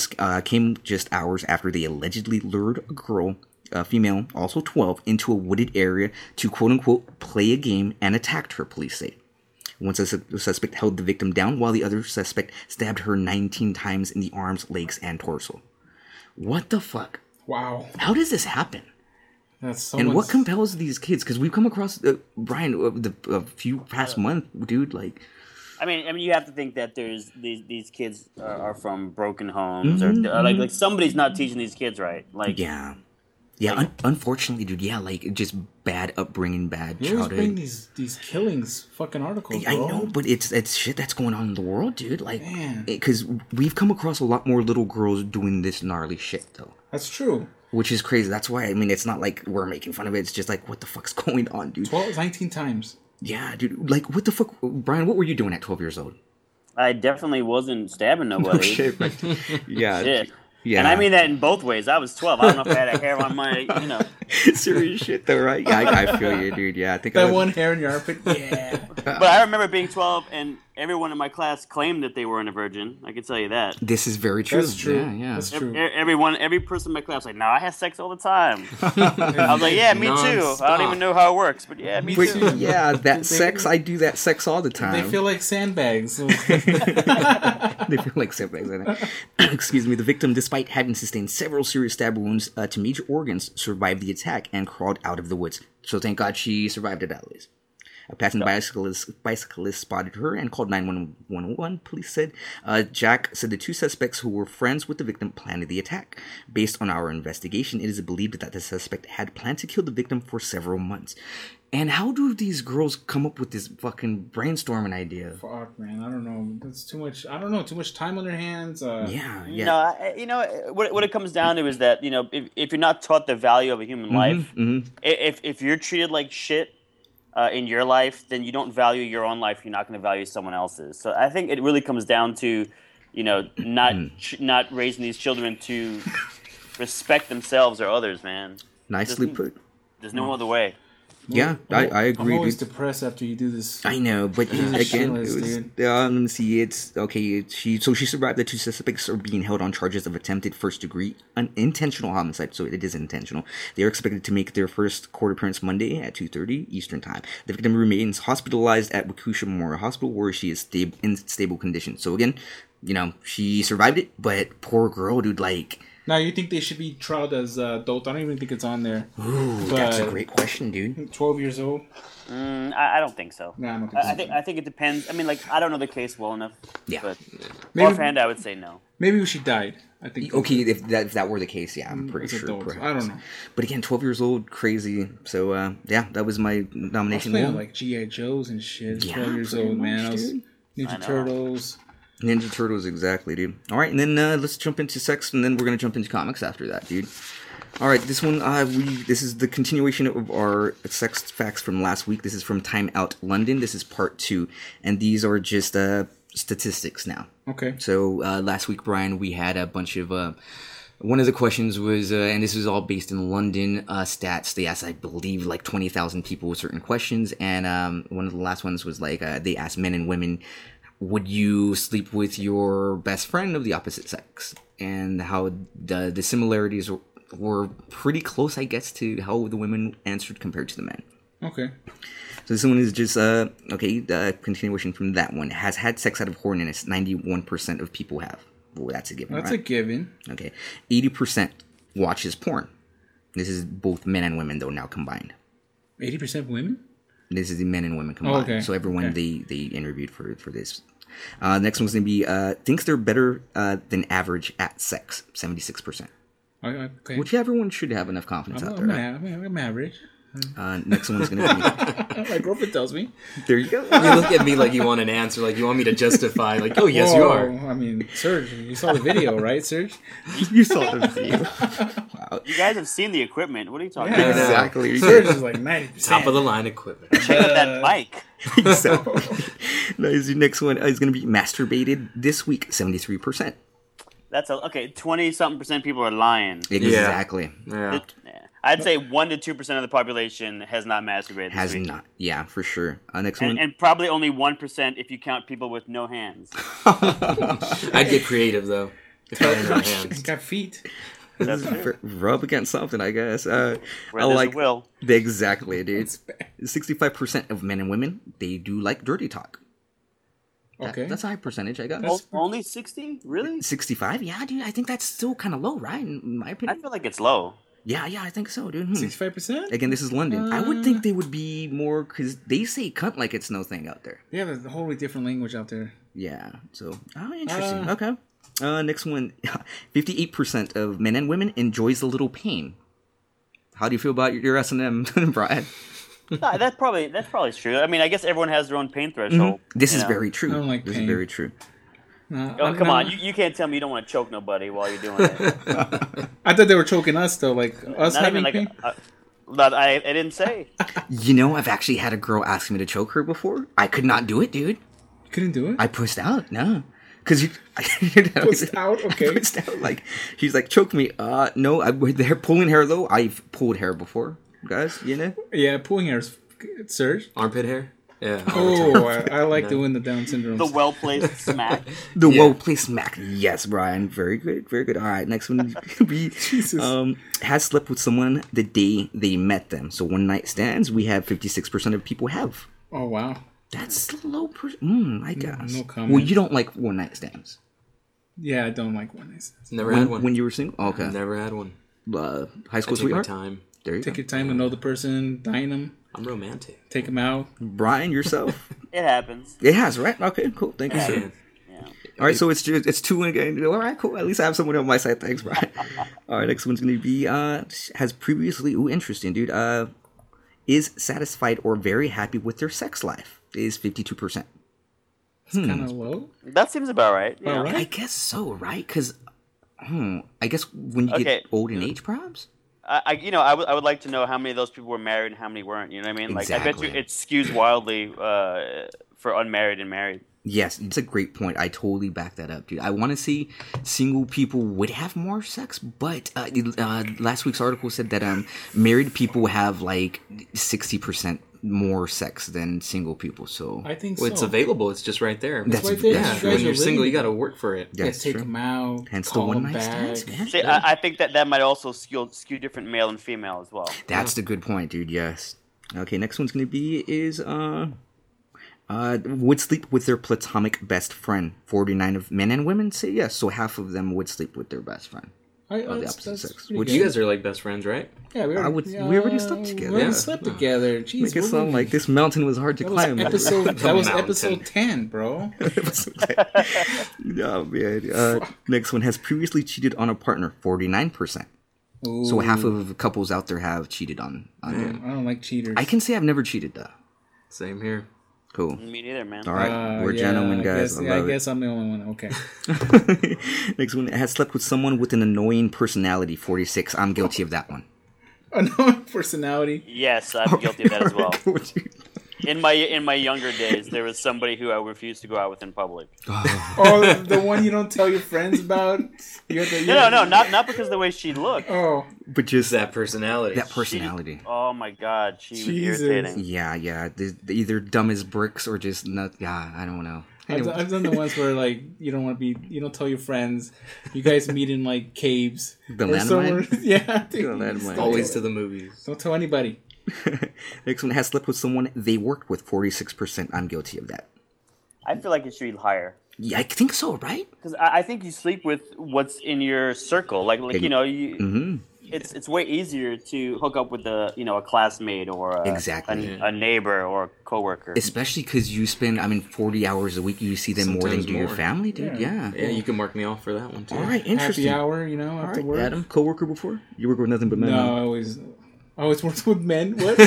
Speaker 2: came just hours after they allegedly lured a girl, a female, also 12, into a wooded area to quote-unquote play a game and attacked her, police say. One suspect held the victim down while the other suspect stabbed her 19 times in the arms, legs, and torso. What the fuck?
Speaker 3: Wow.
Speaker 2: How does this happen?
Speaker 3: That's
Speaker 2: And what compels these kids? Because we've come across, Brian, a few past month, dude, like...
Speaker 5: I mean, you have to think that there's these kids are from broken homes, or like somebody's not teaching these kids right. Like,
Speaker 2: Yeah. Unfortunately, dude, like, just bad upbringing, bad
Speaker 3: You always bring
Speaker 2: childhood.
Speaker 3: these killings fucking articles, bro.
Speaker 2: I know, but it's shit that's going on in the world, dude. Like,
Speaker 3: Man.
Speaker 2: because we've come across a lot more little girls doing this gnarly shit, though.
Speaker 3: That's true.
Speaker 2: Which is crazy. That's why, I mean, it's not like we're making fun of it. It's just like, what the fuck's going on, dude?
Speaker 3: 19 times.
Speaker 2: Yeah, dude. Like, what the fuck? Brian, what were you doing at 12 years old?
Speaker 5: I definitely wasn't stabbing nobody.
Speaker 2: Right. Yeah.
Speaker 5: Shit.
Speaker 2: Yeah.
Speaker 5: And I mean that in both ways. I was 12. I don't know if I had a hair on my,
Speaker 2: Serious shit, though, right? Yeah, I feel you, dude. Yeah, I think I
Speaker 3: That
Speaker 2: was...
Speaker 3: one hair in your armpit. Yeah.
Speaker 5: But I remember being 12 and everyone in my class claimed that they weren't a virgin. I can tell you that.
Speaker 2: This is very true.
Speaker 3: That's true.
Speaker 2: Yeah.
Speaker 3: That's true.
Speaker 5: Every person in my class was like, no, I have sex all the time. I was like, yeah, me too. I
Speaker 4: Non-stop.
Speaker 5: don't even know how it works, but yeah, me
Speaker 2: Wait,
Speaker 5: too.
Speaker 2: yeah, that sex, I do that sex all the time.
Speaker 3: They feel like sandbags.
Speaker 2: They feel like sandbags. Excuse me. The victim, despite having sustained several serious stab wounds to major organs, survived the attack and crawled out of the woods. So thank God she survived it at least. A passing bicyclist spotted her and called 911. Police said Jack said the two suspects who were friends with the victim planned the attack. Based on our investigation, it is believed that the suspect had planned to kill the victim for several months. And how do these girls come up with this fucking brainstorming idea?
Speaker 3: Fuck, man, I don't know. That's too much. I don't know. Too much time on their hands.
Speaker 2: Yeah.
Speaker 5: No, what it comes down to is that if you're not taught the value of a human life, if you're treated like shit in your life, then you don't value your own life. You're not going to value someone else's. So I think it really comes down to, not raising these children to respect themselves or others, man.
Speaker 2: Nicely put.
Speaker 5: There's no other way.
Speaker 2: Yeah, I agree.
Speaker 3: I'm always
Speaker 2: dude.
Speaker 3: depressed after you do this.
Speaker 2: I know, but again,
Speaker 3: shitless,
Speaker 2: it was.
Speaker 3: dude.
Speaker 2: Let me see. It's okay. She survived. The two suspects are being held on charges of attempted first-degree unintentional homicide. So it is intentional. They are expected to make their first court appearance Monday at 2:30 Eastern Time. The victim remains hospitalized at Waukesha Memorial Hospital, where she is in stable condition. So again, she survived it, but poor girl, dude. Like.
Speaker 3: Now, you think they should be trialed as adult? I don't even think it's on there.
Speaker 2: Ooh, that's a great question, dude.
Speaker 3: 12 years old?
Speaker 5: I don't think so.
Speaker 3: No, I don't think so.
Speaker 5: I think it depends. I mean, I don't know the case well enough.
Speaker 2: Yeah.
Speaker 5: But
Speaker 3: Maybe-
Speaker 5: offhand, I would say no.
Speaker 3: Maybe she died. I think.
Speaker 2: Okay, if that were the case, yeah, I'm pretty
Speaker 3: It's
Speaker 2: sure.
Speaker 3: adult.
Speaker 2: Perhaps.
Speaker 3: I don't know.
Speaker 2: But again, 12 years old, crazy. So that was my
Speaker 3: I was
Speaker 2: nomination.
Speaker 3: playing like G.I. Joes and shit.
Speaker 2: Yeah,
Speaker 3: 12 years
Speaker 2: pretty
Speaker 3: old, man.
Speaker 2: much,
Speaker 3: I was
Speaker 2: dude.
Speaker 3: Ninja Turtles.
Speaker 2: Ninja Turtles, exactly, dude. All right, and then let's jump into sex, and then we're gonna jump into comics after that, dude. All right, this one, this is the continuation of our sex facts from last week. This is from Time Out London. This is part 2, and these are just statistics now.
Speaker 3: Okay.
Speaker 2: So last week, Brian, we had a bunch of. One of the questions was, and this was all based in London stats. They asked, I believe, like 20,000 people with certain questions, and one of the last ones was like they asked men and women, would you sleep with your best friend of the opposite sex? And how the similarities were pretty close, I guess, to how the women answered compared to the men.
Speaker 3: Okay.
Speaker 2: So this one is just, continuation from that one. Has had sex out of horniness. 91% of people have. Well, that's a given,
Speaker 3: That's
Speaker 2: right?
Speaker 3: a given.
Speaker 2: Okay. 80% watches porn. This is both men and women, though, now combined.
Speaker 3: 80% women?
Speaker 2: This is the men and women combined.
Speaker 3: okay.
Speaker 2: So everyone
Speaker 3: Okay.
Speaker 2: they interviewed for this. Next one's going to be thinks they're better than average at sex. 76%.
Speaker 3: Okay.
Speaker 2: Which everyone should have enough confidence out there. Right?
Speaker 3: I'm average.
Speaker 2: Next one's going to be...
Speaker 3: My girlfriend tells me.
Speaker 2: There you go.
Speaker 4: You look at me like you want an answer, like you want me to justify, like, oh, yes, you are.
Speaker 3: I mean, Serge, you saw the video, right, Serge?
Speaker 2: You saw the video. Wow.
Speaker 5: You guys have seen the equipment. What are you talking
Speaker 3: Yeah.
Speaker 5: about?
Speaker 2: Exactly.
Speaker 3: Serge is like 90%.
Speaker 4: Top of the line equipment.
Speaker 5: Check out that mic.
Speaker 2: Exactly. Nice. The next one is going to be masturbated this week. 73%.
Speaker 5: That's okay. 20-something% people are lying.
Speaker 2: Exactly.
Speaker 4: Yeah.
Speaker 5: Yeah. I'd say 1 to 2% of the population has not masturbated.
Speaker 2: Has
Speaker 5: this week.
Speaker 2: not. Yeah, for sure. Next one.
Speaker 5: And probably only 1% if you count people with no hands.
Speaker 4: I'd get creative, though, if I had no hands.
Speaker 3: Got feet.
Speaker 5: That's true.
Speaker 2: Rub against something, I guess.
Speaker 5: Where
Speaker 2: I
Speaker 5: there's
Speaker 2: like
Speaker 5: a will.
Speaker 2: exactly, dude. 65% of men and women they do like dirty talk.
Speaker 3: Okay.
Speaker 2: That's a high percentage, I guess.
Speaker 3: That's-
Speaker 5: Only 60? Really?
Speaker 2: 65? Yeah, dude. I think that's still kind of low, right? In my
Speaker 5: I
Speaker 2: opinion.
Speaker 5: feel like it's low.
Speaker 2: Yeah, I think so, dude.
Speaker 3: 65%?
Speaker 2: Again, this is London. I would think they would be more because they say cunt like it's no thing out there.
Speaker 3: Yeah, there's a wholly different language out there.
Speaker 2: Yeah. So, interesting. Okay. Next one. 58% of men and women enjoys a little pain. How do you feel about your S&M, Brian?
Speaker 5: No, that's probably true. I mean, I guess everyone has their own pain threshold.
Speaker 2: This
Speaker 5: you
Speaker 2: is
Speaker 5: know?
Speaker 2: very true.
Speaker 3: I don't like
Speaker 2: this
Speaker 3: pain.
Speaker 2: is very true.
Speaker 5: Oh, come on. You can't tell me you don't want to choke nobody while you're doing it.
Speaker 3: I thought they were choking us, though. Like, us
Speaker 5: Not
Speaker 3: having
Speaker 5: even like
Speaker 3: pain?
Speaker 5: but I didn't say.
Speaker 2: You know, I've actually had a girl ask me to choke her before. I could not do it, dude.
Speaker 3: Couldn't do it?
Speaker 2: I pushed out. No. Because you...
Speaker 3: Pushed out? Okay.
Speaker 2: Pushed out. Like, she's like, choke me. No. With hair, pulling hair, though, I've pulled hair before. Guys, you know?
Speaker 3: Yeah, pulling hair is Serge.
Speaker 4: Armpit hair? Yeah.
Speaker 3: Oh, I like doing the Down syndrome.
Speaker 5: The well-placed smack.
Speaker 2: The
Speaker 4: Yeah.
Speaker 2: well placed smack. Yes, Brian. Very good. Very good. All right. Next one could be has slept with someone the day they met them. So one night stands, we have 56% of people have.
Speaker 3: Oh, wow.
Speaker 2: That's low. I guess.
Speaker 3: no comment.
Speaker 2: Well, you don't like one night stands.
Speaker 3: Yeah, I don't like one night stands.
Speaker 4: Never had one.
Speaker 2: When you were single. Okay.
Speaker 4: Never had one.
Speaker 2: High school
Speaker 4: I take my
Speaker 2: sweetheart.
Speaker 4: time.
Speaker 2: There you
Speaker 3: Take
Speaker 2: go.
Speaker 3: your time to know the person, dine them,
Speaker 4: I'm romantic.
Speaker 3: take them out.
Speaker 2: Brian, yourself.
Speaker 5: It happens.
Speaker 2: It has, right? Okay, cool. Thank you, sir.
Speaker 5: Yeah.
Speaker 2: All right, so it's 2 again. All right, cool. At least I have someone on my side. Thanks, Brian. All right, next one's gonna be has previously. Ooh, interesting, dude. Is satisfied or very happy with their sex life is 52%.
Speaker 3: It's kind of low.
Speaker 5: That seems about right. You
Speaker 3: All
Speaker 5: know?
Speaker 3: right.
Speaker 2: I guess so, right? Because, I guess when you
Speaker 5: Okay.
Speaker 2: get old in age, perhaps.
Speaker 5: I would like to know how many of those people were married and how many weren't. You know what I mean? Like, I bet
Speaker 2: Exactly.
Speaker 5: you it skews wildly for unmarried and married.
Speaker 2: Yes, it's a great point. I totally back that up, dude. I want to see single people would have more sex, but last week's article said that married people have like 60% more sex than single people. So
Speaker 3: I think
Speaker 4: Well,
Speaker 3: so.
Speaker 4: it's available. It's just right there.
Speaker 2: That's
Speaker 3: right there.
Speaker 4: yeah.
Speaker 3: You guys
Speaker 4: When you're
Speaker 3: are
Speaker 4: single,
Speaker 3: living-
Speaker 4: you got to work for it.
Speaker 3: Yeah,
Speaker 2: That's
Speaker 3: take
Speaker 2: true.
Speaker 3: them out.
Speaker 2: Hence the
Speaker 3: call
Speaker 2: one
Speaker 3: 'em
Speaker 2: night
Speaker 3: back.
Speaker 2: stands, man.
Speaker 5: See, I think that might also skew different male and female as well.
Speaker 2: That's the good point, dude. Yes. Okay, next one's gonna be is would sleep with their platonic best friend. 49 of men and women say yes, so half of them would sleep with their best friend.
Speaker 3: I,
Speaker 2: the
Speaker 3: that's,
Speaker 2: opposite
Speaker 3: that's
Speaker 2: sex.
Speaker 3: pretty
Speaker 2: Would
Speaker 3: good.
Speaker 4: You guys are like best friends, right?
Speaker 3: Yeah, we
Speaker 2: we already slept together.
Speaker 3: We already
Speaker 2: Yeah.
Speaker 3: slept together. Jeez,
Speaker 2: Make it
Speaker 3: what
Speaker 2: sound
Speaker 3: were
Speaker 2: like
Speaker 3: we-
Speaker 2: this mountain was hard to
Speaker 3: That was
Speaker 2: climb.
Speaker 3: episode. That was
Speaker 4: Mountain.
Speaker 3: episode 10, bro.
Speaker 2: No, man. Next one has previously cheated on a partner. 49%. So half of couples out there have cheated on them.
Speaker 3: I don't like cheaters.
Speaker 2: I can say I've never cheated though.
Speaker 4: Same here.
Speaker 2: Cool.
Speaker 5: Me neither, man.
Speaker 2: All right, we're
Speaker 3: yeah,
Speaker 2: gentlemen,
Speaker 3: I
Speaker 2: guys.
Speaker 3: guess,
Speaker 2: I love
Speaker 3: I guess I'm the only one. Okay.
Speaker 2: it. Next one has slept with someone with an annoying personality. 46. I'm guilty of that one.
Speaker 3: Annoying personality.
Speaker 5: Yes, I'm guilty of that as well.
Speaker 2: Would you-
Speaker 5: In my younger days, there was somebody who I refused to go out with in public.
Speaker 3: Oh, the one you don't tell your friends about.
Speaker 5: No, not because of the way she looked.
Speaker 3: Oh,
Speaker 2: But just
Speaker 4: That personality.
Speaker 2: that personality.
Speaker 5: Oh my god, she was
Speaker 3: Jesus.
Speaker 5: irritating.
Speaker 2: Yeah. They're either dumb as bricks or just not. Yeah, I don't know.
Speaker 3: I've done the ones where like you don't tell your friends. You guys meet in like caves.
Speaker 2: The
Speaker 3: or somewhere.
Speaker 2: landmine?
Speaker 3: Yeah,
Speaker 2: The landmine.
Speaker 4: Always to the movies.
Speaker 3: Don't tell anybody.
Speaker 2: Next one has slept with someone they worked with. 46%. I'm guilty of that.
Speaker 5: I feel like it should be higher.
Speaker 2: Yeah, I think so, right?
Speaker 5: Because I think you sleep with what's in your circle. Like you know, it's way easier to hook up with a classmate or
Speaker 2: Exactly.
Speaker 5: a neighbor or a coworker.
Speaker 2: Especially because you spend, 40 hours a week. You see them more than
Speaker 4: Sometimes
Speaker 2: do your
Speaker 4: more.
Speaker 2: family, dude. Yeah.
Speaker 4: Yeah, you can mark me off for that one too.
Speaker 2: All right, interesting.
Speaker 3: Happy hour,
Speaker 2: All
Speaker 3: after
Speaker 2: right,
Speaker 3: work.
Speaker 2: Adam, coworker before? You work with nothing but men.
Speaker 3: No,
Speaker 2: huh?
Speaker 3: I always worked with men. What?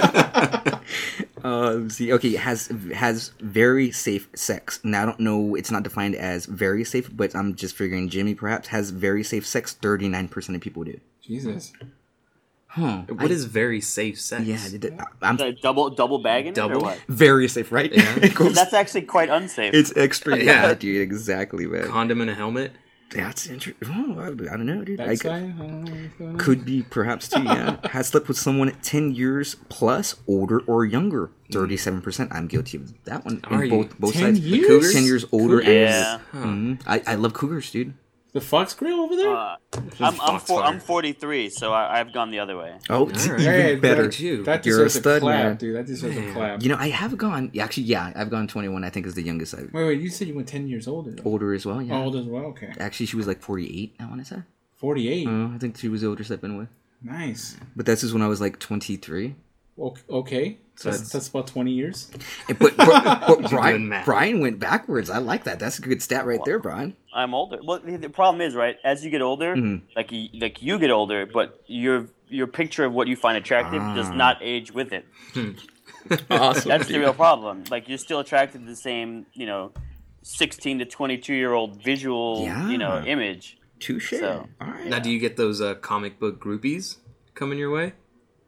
Speaker 2: See, okay, has very safe sex. Now I don't know. It's not defined as very safe, but I'm just figuring Jimmy perhaps has very safe sex. 39% of people do.
Speaker 3: Jesus.
Speaker 2: Huh?
Speaker 4: What is very safe sex?
Speaker 2: Yeah, I'm
Speaker 5: The double bagging it or
Speaker 4: Double?
Speaker 5: what?
Speaker 2: very safe, right?
Speaker 4: Yeah.
Speaker 2: It goes-
Speaker 5: That's actually quite unsafe.
Speaker 2: it's extra.
Speaker 4: Yeah.
Speaker 2: Yeah, dude. Exactly, man.
Speaker 4: Condom and a helmet.
Speaker 2: That's interesting. Oh, I don't know, dude.
Speaker 3: That's fine. I don't know what's going on.
Speaker 2: Could be perhaps too, yeah. Has slept with someone 10 years plus, older or younger. 37%. I'm guilty of that one.
Speaker 4: Are
Speaker 2: In
Speaker 4: you?
Speaker 2: both
Speaker 3: 10
Speaker 2: sides.
Speaker 3: years?
Speaker 2: The cougars? 10 years older
Speaker 5: Yeah.
Speaker 2: and I love cougars, dude.
Speaker 3: The Fox Grill over there?
Speaker 5: I'm 43, so I've gone the other way.
Speaker 2: Oh, it's
Speaker 4: right.
Speaker 2: even
Speaker 3: Hey,
Speaker 2: better.
Speaker 4: Look at you.
Speaker 3: That
Speaker 2: You're a
Speaker 3: deserves a
Speaker 2: stud,
Speaker 3: clap,
Speaker 2: man.
Speaker 3: dude. That deserves a clap.
Speaker 2: You know, I have gone. Actually, yeah, I've gone 21. I think is the youngest I've.
Speaker 3: Wait, you said you went 10 years older. Though.
Speaker 2: Older as well, yeah.
Speaker 3: Oh, old as well? Okay.
Speaker 2: Actually, she was like 48. I want to say.
Speaker 3: 48.
Speaker 2: I think she was the oldest I've been with.
Speaker 3: Nice.
Speaker 2: But that's just when I was like 23.
Speaker 3: Okay. So that's about 20 years.
Speaker 2: But
Speaker 4: doing
Speaker 2: Brian,
Speaker 4: math.
Speaker 2: Brian went backwards. I like that. That's a good stat right there, Brian.
Speaker 5: I'm older. Well, the problem is, right? As you get older, like you get older, but your picture of what you find attractive does not age with it.
Speaker 2: Awesome.
Speaker 5: That's the real problem. Like you're still attracted to the same, 16 to 22-year-old visual,
Speaker 2: Yeah.
Speaker 5: image.
Speaker 2: Touche.
Speaker 5: So-
Speaker 2: All right.
Speaker 4: Now, do you get those comic book groupies coming your way?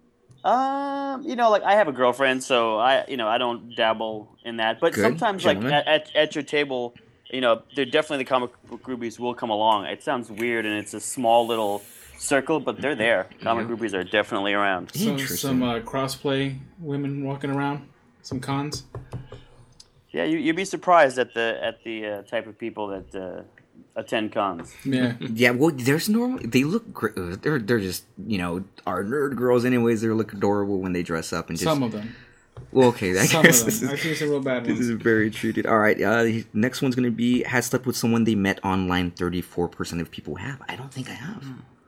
Speaker 5: Like I have a girlfriend, so I don't dabble in that. But
Speaker 2: Good,
Speaker 5: sometimes,
Speaker 2: gentlemen.
Speaker 5: like at your table, they're definitely the comic book groupies will come along. It sounds weird, and it's a small little circle, but they're there. Comic groupies are definitely around.
Speaker 3: Some crossplay women walking around. Some cons.
Speaker 5: Yeah, you'd be surprised at the type of people that attend cons.
Speaker 3: Yeah.
Speaker 2: Yeah, well, there's normal. They look great. They're just our nerd girls. Anyways, they look adorable when they dress up and just.
Speaker 3: Some of them.
Speaker 2: Well, okay, I
Speaker 3: Some
Speaker 2: guess
Speaker 3: of
Speaker 2: this
Speaker 3: them. I've seen some real bad
Speaker 2: is
Speaker 3: ones.
Speaker 2: very treated. All right, next one's gonna be has slept with someone they met online. 34% of people have. I don't think I have.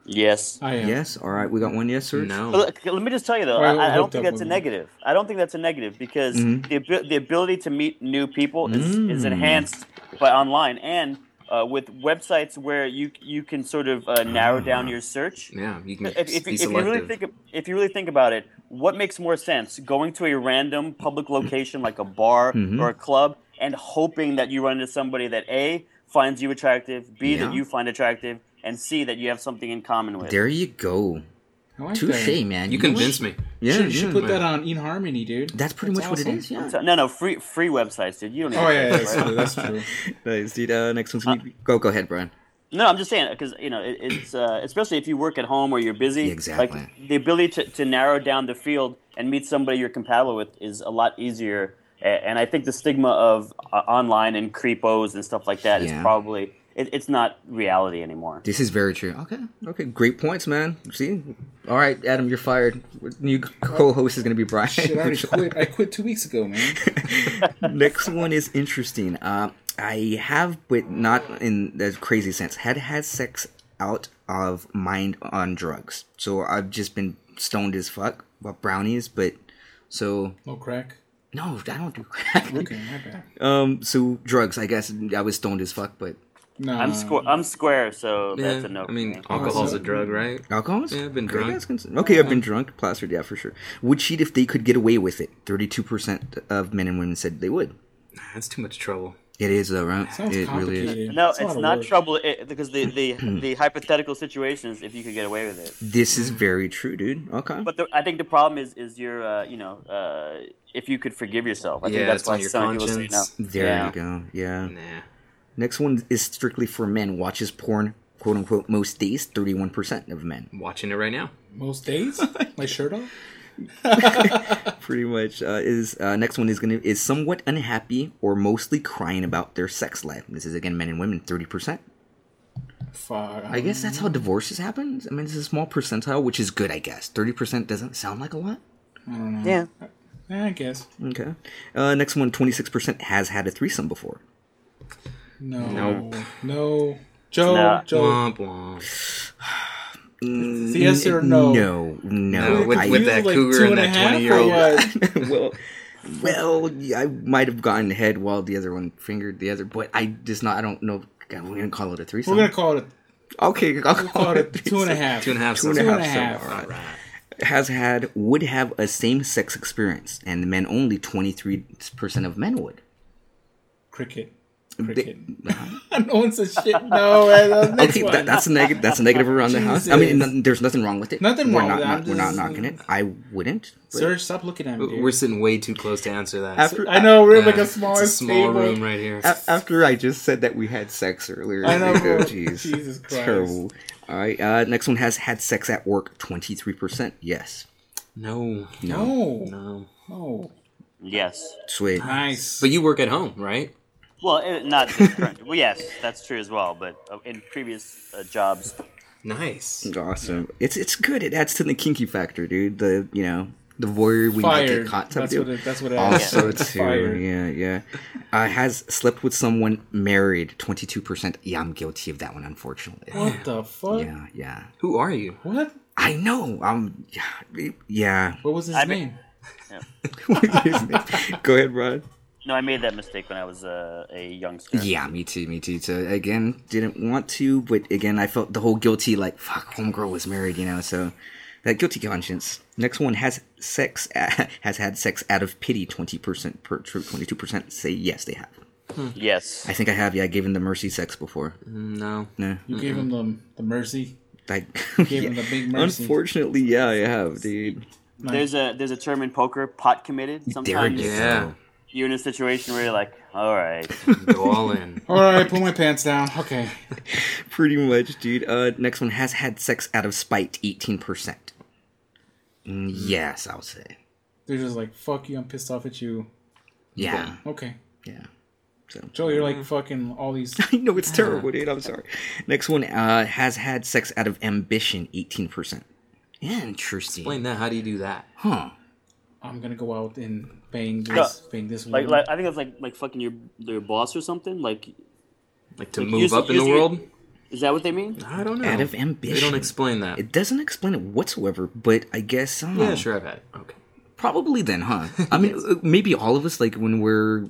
Speaker 5: Yes.
Speaker 3: I am.
Speaker 2: Yes. All right. We got one yes, sir.
Speaker 4: No.
Speaker 5: But let me just tell you though,
Speaker 3: Well,
Speaker 5: I don't
Speaker 3: hooked
Speaker 5: think
Speaker 3: up
Speaker 5: that's a
Speaker 3: with me.
Speaker 5: negative. I don't think that's a negative because the ability to meet new people is enhanced by online and with websites where you can sort of narrow down your search.
Speaker 4: Yeah, you can
Speaker 5: If
Speaker 4: be
Speaker 5: you really
Speaker 4: selective.
Speaker 5: if you really think about it, what makes more sense? Going to a random public location like a bar or a club and hoping that you run into somebody that A finds you attractive, B
Speaker 2: Yeah.
Speaker 5: that you find attractive, and C that you have something in common with.
Speaker 2: There you go.
Speaker 3: I like
Speaker 2: Touche,
Speaker 3: that.
Speaker 2: man.
Speaker 4: You
Speaker 2: know what?
Speaker 4: convinced me.
Speaker 2: Yeah,
Speaker 3: You should
Speaker 2: yeah.
Speaker 3: put that on eHarmony, dude.
Speaker 2: That's pretty much what it
Speaker 3: awesome.
Speaker 2: is. Yeah.
Speaker 5: No, free websites, dude. You don't need
Speaker 3: Oh
Speaker 5: to
Speaker 3: yeah,
Speaker 5: pay
Speaker 3: that's
Speaker 5: for it.
Speaker 3: true. That's true.
Speaker 2: Nice, dude. Next one's gonna be... Go ahead, Brian.
Speaker 5: No, I'm just saying because it's especially if you work at home or you're busy.
Speaker 2: Exactly.
Speaker 5: Like the ability to narrow down the field and meet somebody you're compatible with is a lot easier. And I think the stigma of online and creepos and stuff like that is
Speaker 2: Yeah.
Speaker 5: probably it's not reality anymore.
Speaker 2: This is very true. Okay. Great points, man. See? All right, Adam, you're fired. New co-host is going to be Brian.
Speaker 3: Shit, I already quit. I quit 2 weeks ago, man.
Speaker 2: Next one is interesting. I have, but not in the crazy sense, had sex out of mind on drugs. So I've just been stoned as fuck about brownies, but so...
Speaker 3: No crack.
Speaker 2: No, I don't do crack.
Speaker 3: Okay, my bad.
Speaker 2: So drugs, I guess I was stoned as fuck, but...
Speaker 3: No,
Speaker 5: I'm square, so
Speaker 4: Yeah,
Speaker 5: that's a no.
Speaker 4: I
Speaker 5: for
Speaker 4: mean,
Speaker 5: me.
Speaker 4: alcohol's a drug, right?
Speaker 2: Alcohols?
Speaker 4: Yeah, I've been
Speaker 2: Okay,
Speaker 4: drunk.
Speaker 2: that's okay, I've been drunk, plastered, yeah, for sure. Would cheat if they could get away with it. 32% of men and women said they would.
Speaker 4: That's too much trouble.
Speaker 2: It is, though, right?
Speaker 3: sounds
Speaker 2: It
Speaker 3: complicated.
Speaker 2: really is.
Speaker 5: No,
Speaker 3: It's a lot
Speaker 5: it's
Speaker 3: of
Speaker 5: not
Speaker 3: work.
Speaker 5: trouble because the hypothetical situations if you could get away with it.
Speaker 2: This is very true, dude. Okay.
Speaker 5: But I think the problem is your if you could forgive yourself. I think
Speaker 4: Yeah,
Speaker 5: that's
Speaker 4: it's on
Speaker 5: why
Speaker 4: your
Speaker 5: some people say no.
Speaker 4: conscience.
Speaker 2: There
Speaker 5: Yeah.
Speaker 2: you go. Yeah.
Speaker 4: Nah.
Speaker 2: Next one is strictly for men. Watches porn, quote unquote, most days. 31% of men.
Speaker 4: Watching it right now.
Speaker 3: Most days, my shirt off.
Speaker 2: Pretty much. Next one is somewhat unhappy or mostly crying about their sex life. This is again men and women. 30%.
Speaker 3: Fuck.
Speaker 2: I guess that's how divorces happen. I mean, it's a small percentile, which is good, I guess. 30% doesn't sound like a lot.
Speaker 5: Yeah.
Speaker 3: Yeah, I guess.
Speaker 2: Okay. Next one, 26% has had a threesome before.
Speaker 3: No.
Speaker 4: Nope.
Speaker 3: No. Joe.
Speaker 5: Nah.
Speaker 3: Joe.
Speaker 4: Womp womp.
Speaker 3: It's yes or no?
Speaker 2: No.
Speaker 4: No, with
Speaker 3: You
Speaker 4: that
Speaker 3: like
Speaker 4: cougar
Speaker 3: 2
Speaker 4: and
Speaker 3: a
Speaker 4: that
Speaker 3: half,
Speaker 4: 20-year-old.
Speaker 3: or what?
Speaker 2: well, yeah, I might have gotten head while the other one fingered the other, but I don't know. God, we're gonna call it a threesome.
Speaker 3: We're gonna call it.
Speaker 2: Okay, I'll
Speaker 3: Call it 2 and a half.
Speaker 4: 2.5.
Speaker 2: Two and a
Speaker 3: Two and a
Speaker 2: half.
Speaker 3: half.
Speaker 2: All right. Would have a same-sex experience, and the men only 23% of men would.
Speaker 3: Cricket.
Speaker 2: They-
Speaker 3: Cricket. No one says shit. No. Next
Speaker 2: Okay,
Speaker 3: one.
Speaker 2: that's a negative. That's a negative around the house. I mean, there's nothing wrong with it.
Speaker 3: Nothing
Speaker 2: we're
Speaker 3: wrong
Speaker 2: not,
Speaker 3: with it. I'm
Speaker 2: We're not
Speaker 3: just-
Speaker 2: knocking it. I wouldn't. but-
Speaker 3: Serge, stop looking at me. Dude.
Speaker 4: We're sitting way too close to answer that.
Speaker 2: After
Speaker 3: I know we're in like
Speaker 4: Yeah,
Speaker 3: a small
Speaker 4: it's a small
Speaker 3: table.
Speaker 4: room right here.
Speaker 2: after I just said that we had sex earlier.
Speaker 3: I know,
Speaker 2: like,
Speaker 3: bro.
Speaker 2: oh, jeez.
Speaker 3: Jesus Christ.
Speaker 2: Terrible. All right. Next one has had sex at work. 23%. Yes.
Speaker 4: No.
Speaker 3: No. No.
Speaker 5: Yes.
Speaker 2: Sweet.
Speaker 3: Nice.
Speaker 4: But you work at home, right?
Speaker 5: Well, not this current. Well, yes, that's true as well. But in previous jobs,
Speaker 4: Nice.
Speaker 2: Awesome. It's good. It adds to the kinky factor, dude. The the voyeur we might
Speaker 3: Fired.
Speaker 2: get caught type
Speaker 3: That's
Speaker 2: deal.
Speaker 3: what it is.
Speaker 2: Also,
Speaker 3: Yeah.
Speaker 2: too.
Speaker 3: Fired.
Speaker 2: Yeah. Has slept with someone married. 22%. Yeah, I'm guilty of that one, unfortunately.
Speaker 3: What the fuck?
Speaker 2: Yeah.
Speaker 4: Who are you?
Speaker 3: What?
Speaker 2: I know. Yeah.
Speaker 3: What was his
Speaker 5: I
Speaker 3: name?
Speaker 2: Go ahead, Brian.
Speaker 5: no, I made that mistake when I was a youngster.
Speaker 2: Yeah, me too. So again, didn't want to, but again, I felt the whole guilty, like, fuck, homegirl was married, so that guilty conscience. Next one has had sex out of pity. 22% say yes, they have.
Speaker 5: Yes.
Speaker 2: I think I have. Yeah, I gave him the mercy sex before.
Speaker 4: No.
Speaker 2: No,
Speaker 3: You gave him the mercy.
Speaker 2: like,
Speaker 3: Gave him the big mercy.
Speaker 2: Unfortunately, yeah, I have, dude.
Speaker 5: There's a term in poker, pot committed.
Speaker 2: There
Speaker 5: Sometimes
Speaker 2: you
Speaker 4: Yeah.
Speaker 2: go.
Speaker 5: you're in a situation where you're like, all right.
Speaker 4: Go all in.
Speaker 3: All right, pull my pants down. Okay.
Speaker 2: Pretty much, dude. Next one has had sex out of spite. 18%. Yes, I'll say.
Speaker 3: They're just like, fuck you, I'm pissed off at you.
Speaker 2: Yeah,
Speaker 3: Okay.
Speaker 2: yeah. So.
Speaker 3: Joe, you're like fucking all these.
Speaker 2: I know it's terrible, dude. I'm sorry. Next one has had sex out of ambition. 18%. Interesting.
Speaker 4: Explain that. How do you do that?
Speaker 2: Huh.
Speaker 3: I'm gonna go out and bang
Speaker 5: No,
Speaker 3: this
Speaker 5: Like,
Speaker 3: woman.
Speaker 5: I think it's like fucking your boss or something. Like
Speaker 4: Like to
Speaker 5: Like,
Speaker 4: move
Speaker 5: use-
Speaker 4: up in the
Speaker 5: using it-
Speaker 4: world?
Speaker 5: Is that what they mean?
Speaker 4: I don't know.
Speaker 2: Out of ambition.
Speaker 4: They don't explain that.
Speaker 2: It doesn't explain it whatsoever, but I guess
Speaker 4: Yeah, sure, I've had it. Okay.
Speaker 2: probably then, huh? I mean, maybe all of us, like when we're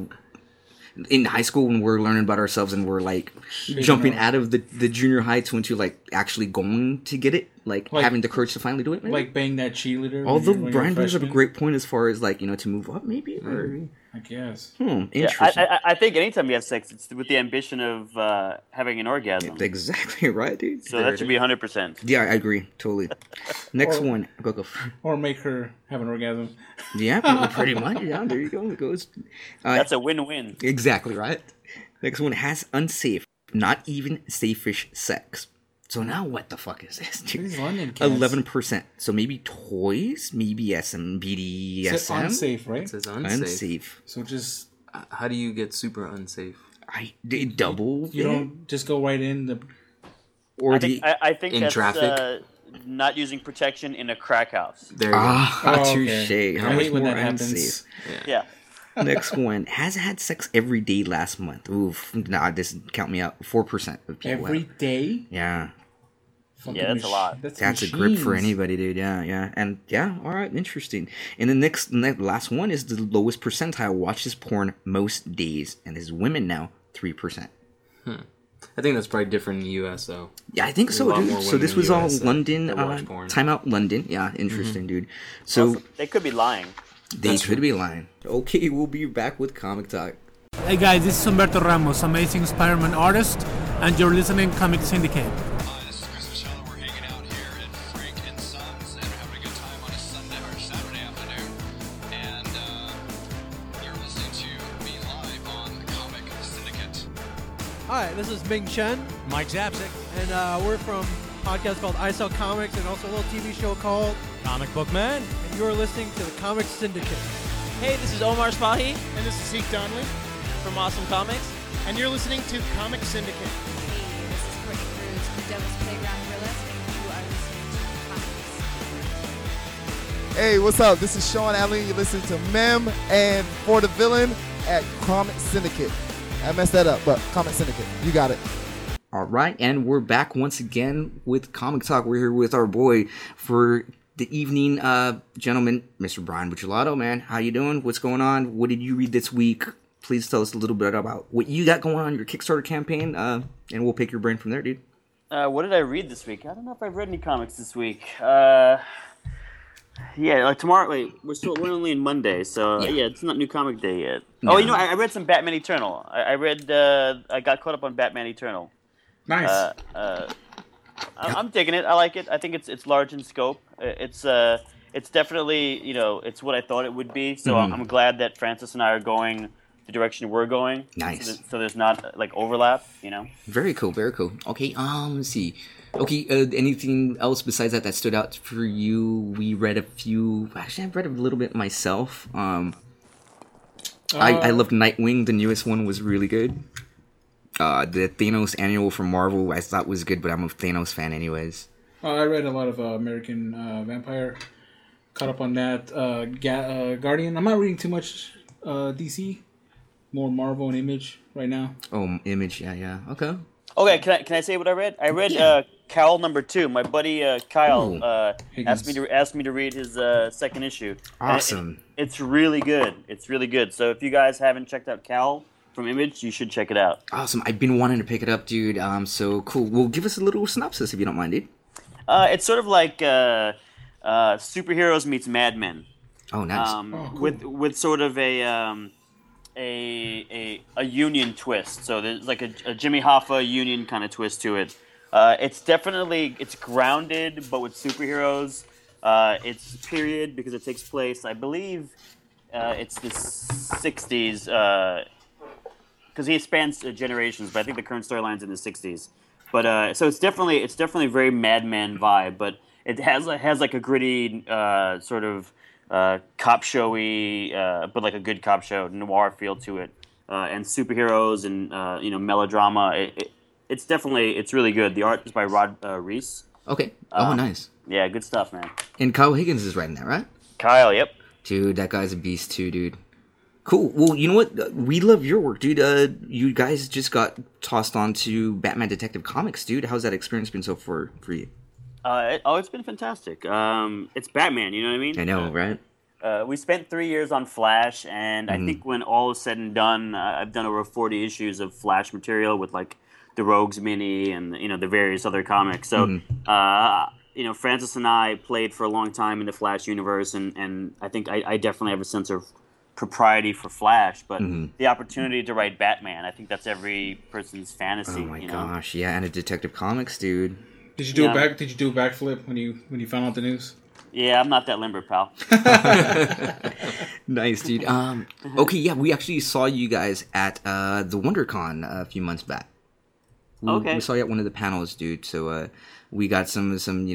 Speaker 2: in high school, when we're learning about ourselves and we're like jumping out of the junior high to into like actually going to get it, like having the courage to finally do it. Maybe?
Speaker 3: Like bang that cheerleader.
Speaker 2: Although
Speaker 3: when you're
Speaker 2: Brian brings up a
Speaker 3: freshman.
Speaker 2: great point as far as like to move up, maybe. Or,
Speaker 3: I guess.
Speaker 5: Yeah,
Speaker 2: interesting.
Speaker 5: I think anytime you have sex, it's with the ambition of having an orgasm.
Speaker 2: Exactly right, dude.
Speaker 5: So that should be 100%.
Speaker 2: Yeah, I agree totally. Next one, go.
Speaker 3: Or make her have an orgasm.
Speaker 2: Yeah, pretty much. Yeah, there you go. It goes.
Speaker 5: That's a win-win.
Speaker 2: Exactly right. Next one has unsafe, not even safe-ish sex. So now what the fuck is this, dude?
Speaker 3: These London cats.
Speaker 2: 11%. So maybe toys, maybe SM,
Speaker 3: It's
Speaker 2: BDSM.
Speaker 3: unsafe, right?
Speaker 4: It says unsafe.
Speaker 2: Unsafe.
Speaker 3: So just
Speaker 4: How do you get super unsafe?
Speaker 2: Double.
Speaker 3: you don't just go right in the.
Speaker 2: Or
Speaker 5: I think
Speaker 4: in
Speaker 5: that's
Speaker 4: traffic?
Speaker 5: not using protection in a crack house.
Speaker 4: There you go.
Speaker 3: Oh,
Speaker 2: touche. How
Speaker 3: I
Speaker 2: much
Speaker 3: hate when
Speaker 2: more
Speaker 3: that happens.
Speaker 2: unsafe?
Speaker 5: Yeah.
Speaker 2: Next one has had sex every day last month. Oof, nah, this count me out. 4% of people.
Speaker 3: Every
Speaker 2: have.
Speaker 3: day?
Speaker 2: Yeah.
Speaker 3: Fucking
Speaker 5: Yeah, that's a lot.
Speaker 2: That's a grip for
Speaker 3: machines.
Speaker 2: anybody, dude. Yeah. And yeah, all right, interesting. And the next last one is the lowest percentile watches porn most days, and is women now, 3%.
Speaker 4: I think that's probably different in the U.S. though.
Speaker 2: Yeah, I think
Speaker 4: There's a
Speaker 2: so,
Speaker 4: lot
Speaker 2: dude.
Speaker 4: more
Speaker 2: So
Speaker 4: women
Speaker 2: this
Speaker 4: in
Speaker 2: was
Speaker 4: the
Speaker 2: all
Speaker 4: US
Speaker 2: London.
Speaker 4: that watch porn.
Speaker 2: Time out London. Yeah, interesting, dude. So
Speaker 5: Also, they could be lying.
Speaker 2: they could be lying. Okay, we'll be back with Comic Talk.
Speaker 6: Hey guys, this is Humberto Ramos, amazing Spider-Man artist, and you're listening Comic Syndicate.
Speaker 7: Hi, this is Chris Michelle. We're hanging out here at Frank and Sons, and we're having a good time on a Sunday or Saturday afternoon. And you're listening to me live on Comic Syndicate.
Speaker 8: Hi, this is Ming Chen.
Speaker 9: Mike Zapsik,
Speaker 8: And we're from a podcast called I Sell Comics and also a little TV show called
Speaker 9: Comic Book Man.
Speaker 8: And you're listening to the Comic Syndicate.
Speaker 10: Hey, this is Omar Spahi
Speaker 11: And this is Zeke Donnelly,
Speaker 10: from Awesome Comics.
Speaker 11: and you're listening to Comic Syndicate.
Speaker 12: Hey, this is Courtney Cruz from Devil's Playground Gorillas, and you are listening to Comics.
Speaker 13: Hey, what's up? This is Sean Allen. You're listening to Mem and For the Villain at Comic Syndicate. I messed that up, but Comic Syndicate. You got it.
Speaker 2: All right, and we're back once again with Comic Talk. We're here with our boy for the evening, gentleman, Mr. Brian Bucciolato. Man, how you doing? What's going on? What did you read this week? Please tell us a little bit about what you got going on, your Kickstarter campaign, and we'll pick your brain from there, dude.
Speaker 5: What did I read this week? I don't know if I've read any comics this week. Yeah, like tomorrow. Wait, we're only in Monday, so yeah, it's not New Comic Day yet.
Speaker 2: No.
Speaker 5: Oh, you know, I read some Batman Eternal. I got caught up on Batman Eternal.
Speaker 3: Nice.
Speaker 5: I'm digging it. I like it. I think it's large in scope. It's definitely, it's what I thought it would be. So I'm glad that Francis and I are going the direction we're going.
Speaker 2: Nice.
Speaker 5: So there's not like overlap.
Speaker 2: Very cool, very cool. Okay, let's see. Okay, anything else besides that stood out for you? We read a few. Actually, I've read a little bit myself. I loved Nightwing. The newest one was really good. The Thanos annual from Marvel I thought was good, but I'm a Thanos fan anyways.
Speaker 3: I read a lot of American Vampire. Caught up on that. Guardian. I'm not reading too much DC. More Marvel and Image right now.
Speaker 2: Oh, Image, yeah. Okay.
Speaker 5: Okay, can I say what I read? I read Cowl #2. My buddy Kyle asked me to read his second issue.
Speaker 2: Awesome.
Speaker 5: It's really good. It's really good. So if you guys haven't checked out Cowl from Image, you should check it out.
Speaker 2: Awesome. I've been wanting to pick it up, dude. So cool. Well, give us a little synopsis if you don't mind, dude.
Speaker 5: It's sort of like superheroes meets Mad Men.
Speaker 2: Oh, nice.
Speaker 5: Cool. With sort of a union twist. So there's like a Jimmy Hoffa union kind of twist to it. It's grounded, but with superheroes. It's period because it takes place, I believe, it's the 60s. Because he spans generations, but I think the current storyline's in the 60s. But so it's definitely very Mad Men vibe, but it has like a gritty sort of cop showy, but like a good cop show, noir feel to it, and superheroes and melodrama. It's really good. The art is by Rod Reese.
Speaker 2: Okay. Nice.
Speaker 5: Yeah, good stuff, man.
Speaker 2: And Kyle Higgins is writing that, right?
Speaker 5: Kyle, yep.
Speaker 2: Dude, that guy's a beast too, dude. Cool. Well, you know what? We love your work, dude. You guys just got tossed onto Batman Detective Comics, dude. How's that experience been so far for you?
Speaker 5: It's been fantastic. It's Batman, you know what I mean?
Speaker 2: I know, right?
Speaker 5: We spent 3 years on Flash, and I think when all is said and done, I've done over 40 issues of Flash material with like the Rogues mini and the various other comics. So, Francis and I played for a long time in the Flash universe, and I think I definitely have a sense of propriety for Flash, but the opportunity to write Batman, I think that's every person's fantasy.
Speaker 2: Oh my gosh, yeah, and a Detective Comics, dude.
Speaker 3: Did you do a backflip when you found out the news?
Speaker 5: Yeah, I'm not that limber, pal.
Speaker 2: Nice, dude. Okay, yeah, we actually saw you guys at the WonderCon a few months back. We saw you at one of the panels, dude. So we got some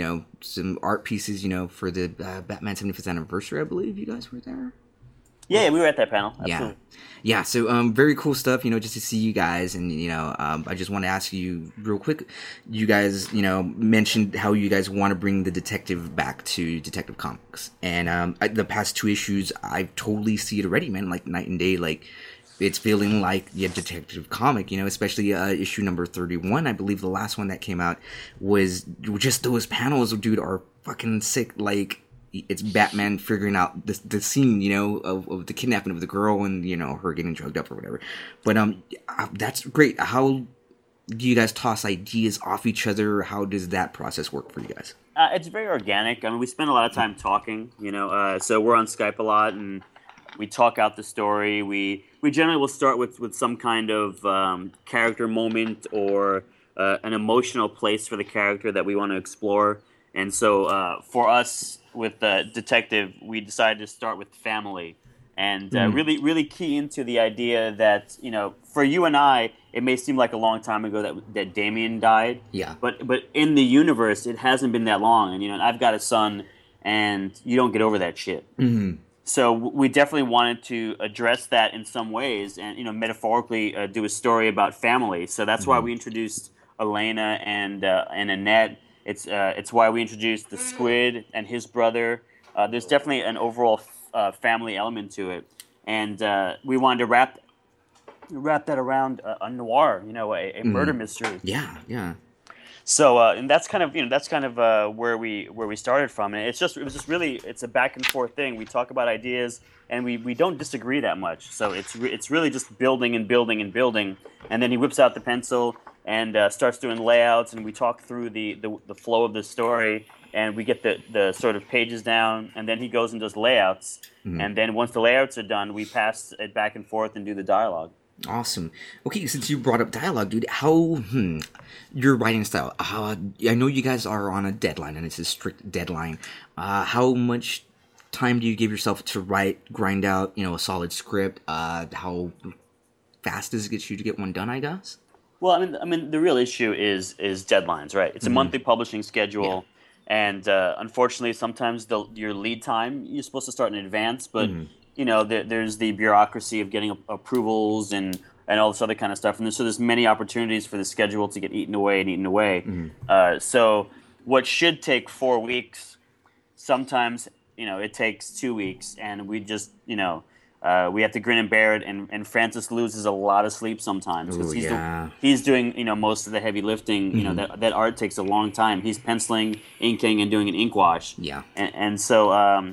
Speaker 2: art pieces, for the Batman 75th anniversary. I believe you guys were there.
Speaker 5: Yeah, we were at that panel. Absolutely.
Speaker 2: Yeah. So very cool stuff. Just to see you guys, and I just want to ask you real quick. You guys, mentioned how you guys want to bring the detective back to Detective Comics, and the past 2 issues, I totally see it already, man. Like night and day. Like it's feeling like Detective Comic. Especially issue number 31. I believe the last one that came out was just those panels, dude, are fucking sick. Like. It's Batman figuring out the scene, of the kidnapping of the girl and, her getting drugged up or whatever. But that's great. How do you guys toss ideas off each other? How does that process work for you guys?
Speaker 5: It's very organic. I mean, we spend a lot of time talking, so we're on Skype a lot and we talk out the story. We generally will start with some kind of character moment or an emotional place for the character that we want to explore. And so for us, with Detective, we decided to start with family and really, really key into the idea that, for you and I, it may seem like a long time ago that Damian died.
Speaker 2: Yeah.
Speaker 5: But in the universe, it hasn't been that long. And, I've got a son, and you don't get over that shit.
Speaker 2: Mm-hmm.
Speaker 5: So we definitely wanted to address that in some ways and, metaphorically do a story about family. So that's why we introduced Elena and Annette. It's why we introduced the Squid and his brother. There's definitely an overall family element to it, and we wanted to wrap that around a noir, a murder mystery.
Speaker 2: Yeah.
Speaker 5: So and that's kind of where we started from, and it's a back and forth thing. We talk about ideas, and we don't disagree that much. So it's really just building and building and building, and then he whips out the pencil and starts doing layouts, and we talk through the flow of the story, and we get the sort of pages down, and then he goes and does layouts, and then once the layouts are done, we pass it back and forth and do the dialogue.
Speaker 2: Awesome. Okay, since you brought up dialogue, dude, how your writing style? I know you guys are on a deadline, and it's a strict deadline. How much time do you give yourself to grind out, a solid script? How fast does it get you to get one done, I guess?
Speaker 5: Well, I mean, the real issue is deadlines, right? It's a monthly publishing schedule, and unfortunately, sometimes your lead time you're supposed to start in advance, but there's the bureaucracy of getting approvals and all this other kind of stuff, and so there's many opportunities for the schedule to get eaten away. So what should take 4 weeks, sometimes it takes 2 weeks, and we just we have to grin and bear it, and Francis loses a lot of sleep sometimes because he's doing most of the heavy lifting. That art takes a long time. He's penciling, inking, and doing an ink wash.
Speaker 2: Yeah,
Speaker 5: and so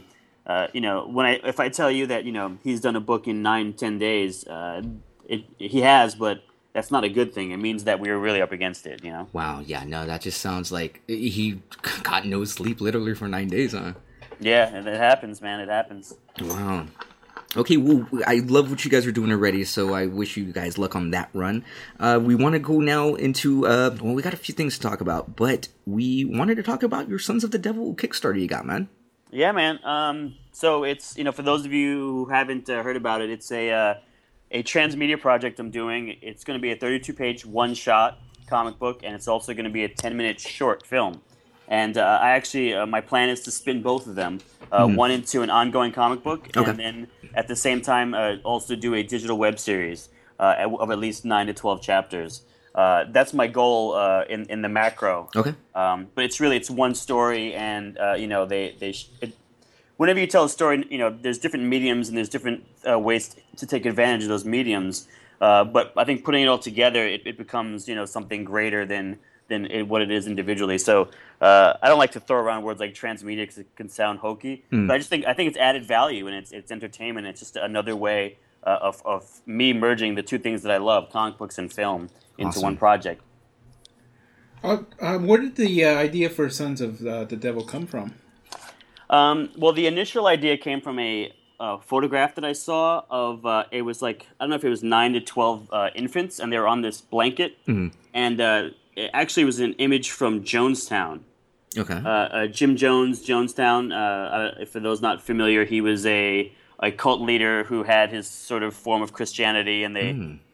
Speaker 5: if I tell you that he's done a book in 9-10 days, he has, but that's not a good thing. It means that we were really up against it.
Speaker 2: Wow. Yeah. No, that just sounds like he got no sleep literally for 9 days, huh?
Speaker 5: Yeah, it happens, man. It happens.
Speaker 2: Wow. Okay, well, I love what you guys are doing already, so I wish you guys luck on that run. We want to go now into, we got a few things to talk about, but we wanted to talk about your Sons of the Devil Kickstarter you got, man.
Speaker 5: Yeah, man. So it's, for those of you who haven't heard about it, it's a transmedia project I'm doing. It's going to be a 32-page one-shot comic book, and it's also going to be a 10-minute short film. And I actually, my plan is to spin both of them, one into an ongoing comic book, and then at the same time also do a digital web series of at least 9 to 12 chapters. That's my goal in the macro.
Speaker 2: Okay.
Speaker 5: But it's one story, and whenever you tell a story, there's different mediums and there's different ways to take advantage of those mediums. But I think putting it all together, it becomes something greater than what it is individually. So I don't like to throw around words like transmedia because it can sound hokey. But I think it's added value and it's entertainment. It's just another way of me merging the two things that I love, comic books and film, into one project.
Speaker 3: Where did the idea for Sons of the Devil come from?
Speaker 5: Well, the initial idea came from a photograph that I saw of it was like, I don't know if it was 9 to 12 infants, and they were on this blanket, and it actually was an image from Jonestown.
Speaker 2: Okay.
Speaker 5: Jim Jones, Jonestown. For those not familiar, he was a cult leader who had his sort of form of Christianity, and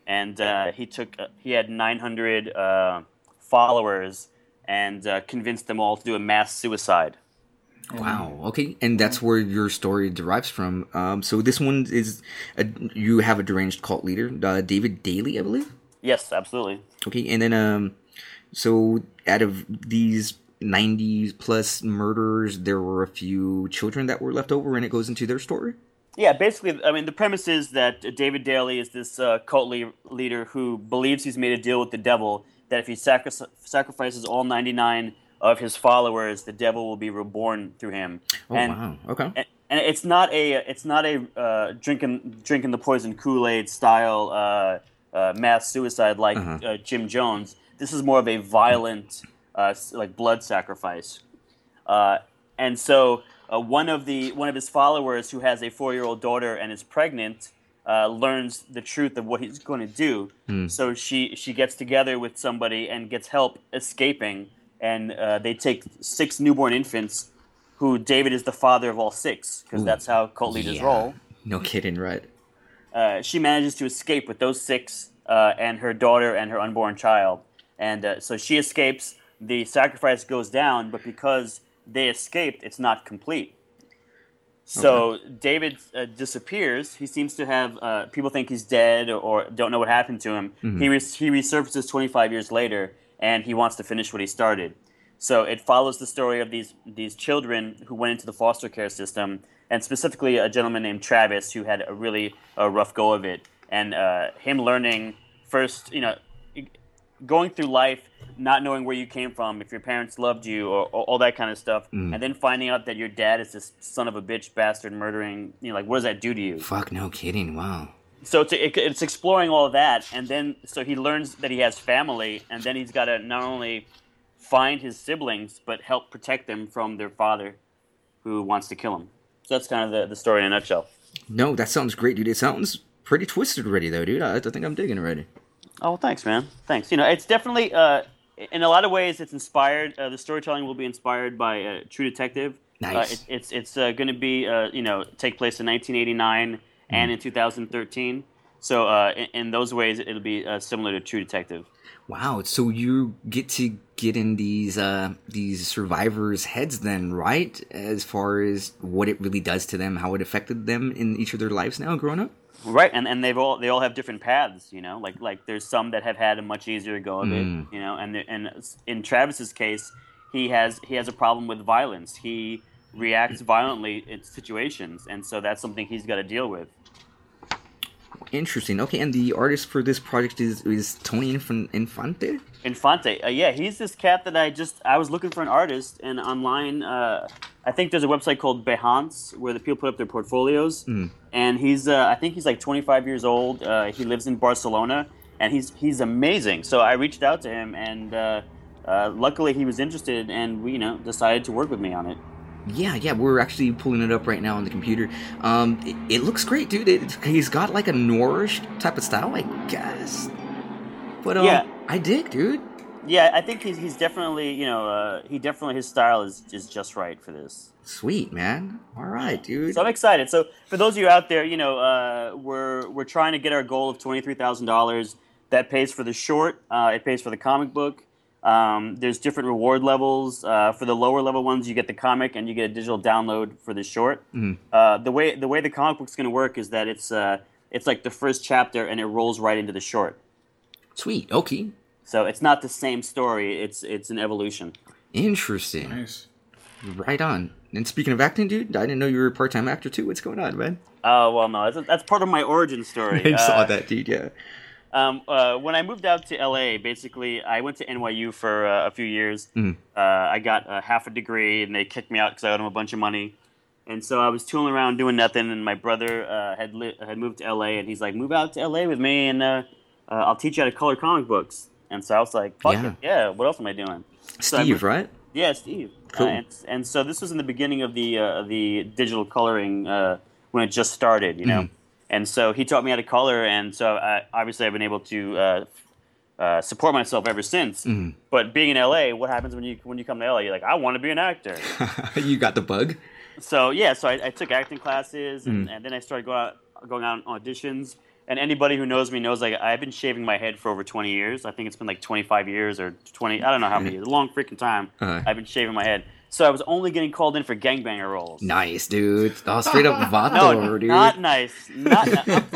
Speaker 5: he had 900 followers and convinced them all to do a mass suicide.
Speaker 2: Wow. Okay, and that's where your story derives from. So this one is you have a deranged cult leader, David Daly, I believe.
Speaker 5: Yes, absolutely.
Speaker 2: Okay, and then so out of these 90 plus murderers, there were a few children that were left over, and it goes into their story.
Speaker 5: Yeah, basically, I mean, the premise is that David Daly is this cult leader who believes he's made a deal with the devil that if he sacrifices all 99 of his followers, the devil will be reborn through him.
Speaker 2: Oh, wow. Okay.
Speaker 5: And it's not a drinking the poison Kool-Aid style mass suicide like Jim Jones. This is more of a violent like blood sacrifice. And so one of his followers, who has a 4-year-old daughter and is pregnant, learns the truth of what he's going to do. So she gets together with somebody and gets help escaping. And they take 6 newborn infants, who David is the father of all 6, because that's how cult leaders roll.
Speaker 2: No kidding, right?
Speaker 5: She manages to escape with those 6 and her daughter and her unborn child. And so she escapes, the sacrifice goes down, but because they escaped, it's not complete. So David disappears. He seems to have, people think he's dead or don't know what happened to him. He resurfaces 25 years later, and he wants to finish what he started. So it follows the story of these children who went into the foster care system, and specifically a gentleman named Travis who had a really rough go of it. And him learning first, going through life, not knowing where you came from, if your parents loved you, or all that kind of stuff, and then finding out that your dad is this son of a bitch, bastard, murdering, what does that do to you?
Speaker 2: Fuck, no kidding, wow.
Speaker 5: So it's exploring all of that, and then so he learns that he has family, and then he's got to not only find his siblings, but help protect them from their father, who wants to kill him. So that's kind of the story in a nutshell.
Speaker 2: No, that sounds great, dude. It sounds pretty twisted already, though, dude. I think I'm digging it already.
Speaker 5: Oh, well, thanks, man. Thanks. It's definitely, in a lot of ways, it's inspired. The storytelling will be inspired by True Detective.
Speaker 2: Nice.
Speaker 5: It's going to be, take place in 1989 and in 2013. So in those ways, it'll be similar to True Detective.
Speaker 2: Wow. So you get to get in these survivors' heads then, right? As far as what it really does to them, how it affected them in each of their lives now growing up?
Speaker 5: Right, and they all have different paths, like there's some that have had a much easier go of it, and in Travis's case, he has a problem with violence. He reacts violently in situations, and so that's something he's got to deal with.
Speaker 2: Interesting. Okay, and the artist for this project is Tony Infante?
Speaker 5: Infante, yeah, he's this cat that I was looking for an artist, and online, I think there's a website called Behance where the people put up their portfolios, and he's, I think he's like 25 years old. He lives in Barcelona, and he's amazing. So I reached out to him, and luckily he was interested, and we, decided to work with me on it.
Speaker 2: Yeah, we're actually pulling it up right now on the computer. It looks great, dude. He's got like a noirish type of style, I guess. But
Speaker 5: yeah,
Speaker 2: I dig, dude.
Speaker 5: Yeah, I think he's definitely, his style is just right for this.
Speaker 2: Sweet, man. All right, dude.
Speaker 5: So I'm excited. So for those of you out there, we're trying to get our goal of $23,000. That pays for the short. It pays for the comic book. There's different reward levels. For the lower level ones, you get the comic and you get a digital download for the short. The way the comic book's going to work is that it's like the first chapter and it rolls right into the short.
Speaker 2: Sweet. Okay.
Speaker 5: So it's not the same story. It's an evolution.
Speaker 2: Interesting.
Speaker 3: Nice.
Speaker 2: Right on. And speaking of acting, dude, I didn't know you were a part-time actor too. What's going on, man?
Speaker 5: Oh, well, no, that's part of my origin story.
Speaker 2: I saw that, dude. Yeah.
Speaker 5: When I moved out to LA, basically, I went to NYU for a few years. I got half a degree, and they kicked me out because I owed them a bunch of money. And so I was tooling around doing nothing, and my brother had moved to LA, and he's like, move out to LA with me, and I'll teach you how to color comic books. And so I was like, fuck it, yeah, what else am I doing?
Speaker 2: Steve, right?
Speaker 5: Yeah, Steve.
Speaker 2: Cool.
Speaker 5: And so this was in the beginning of the digital coloring when it just started, you know. And so he taught me how to color, and so obviously I've been able to support myself ever since. But being in LA, what happens when you come to LA? You're like, I want to be an actor.
Speaker 2: You got the bug.
Speaker 5: So yeah, so I took acting classes, and then I started going out on auditions. And anybody who knows me knows, like, I've been shaving my head for over 20 years. I think it's been like 25 years or 20. I don't know how many years. A long freaking time. I've been shaving my head. So I was only getting called in for gangbanger roles.
Speaker 2: Nice, dude. Oh, straight up vato, dude.
Speaker 5: Not nice. Not.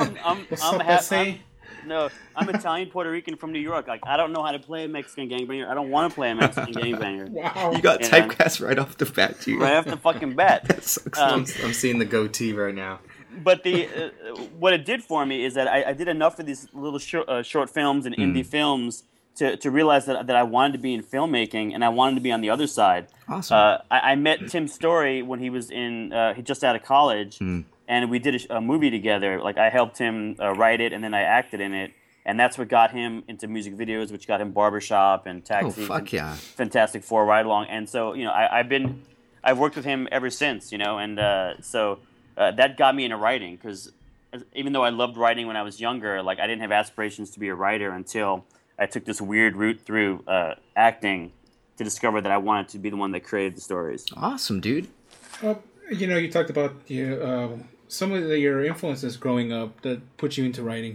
Speaker 5: I'm Italian Puerto Rican from New York. Like, I don't know how to play a Mexican gangbanger. I don't want to play a Mexican gangbanger.
Speaker 3: Wow.
Speaker 2: You got typecast right off the bat, dude.
Speaker 5: Right off the fucking bat.
Speaker 2: That's so
Speaker 4: I'm seeing the goatee right now.
Speaker 5: But what it did for me is that I did enough of these little short films and indie films to realize that I wanted to be in filmmaking, and I wanted to be on the other side.
Speaker 2: Awesome.
Speaker 5: I met Tim Story when he was he just out of college, and we did a movie together. Like, I helped him write it, and then I acted in it, and that's what got him into music videos, which got him Barbershop and Taxi.
Speaker 2: Oh, fuck yeah.
Speaker 5: Fantastic Four, Ride Along. And so, you know, I've worked with him ever since, you know, and so that got me into writing, because even though I loved writing when I was younger, like, I didn't have aspirations to be a writer until I took this weird route through acting to discover that I wanted to be the one that created the stories.
Speaker 2: Awesome, dude.
Speaker 3: You know, you talked about some of your influences growing up that put you into writing.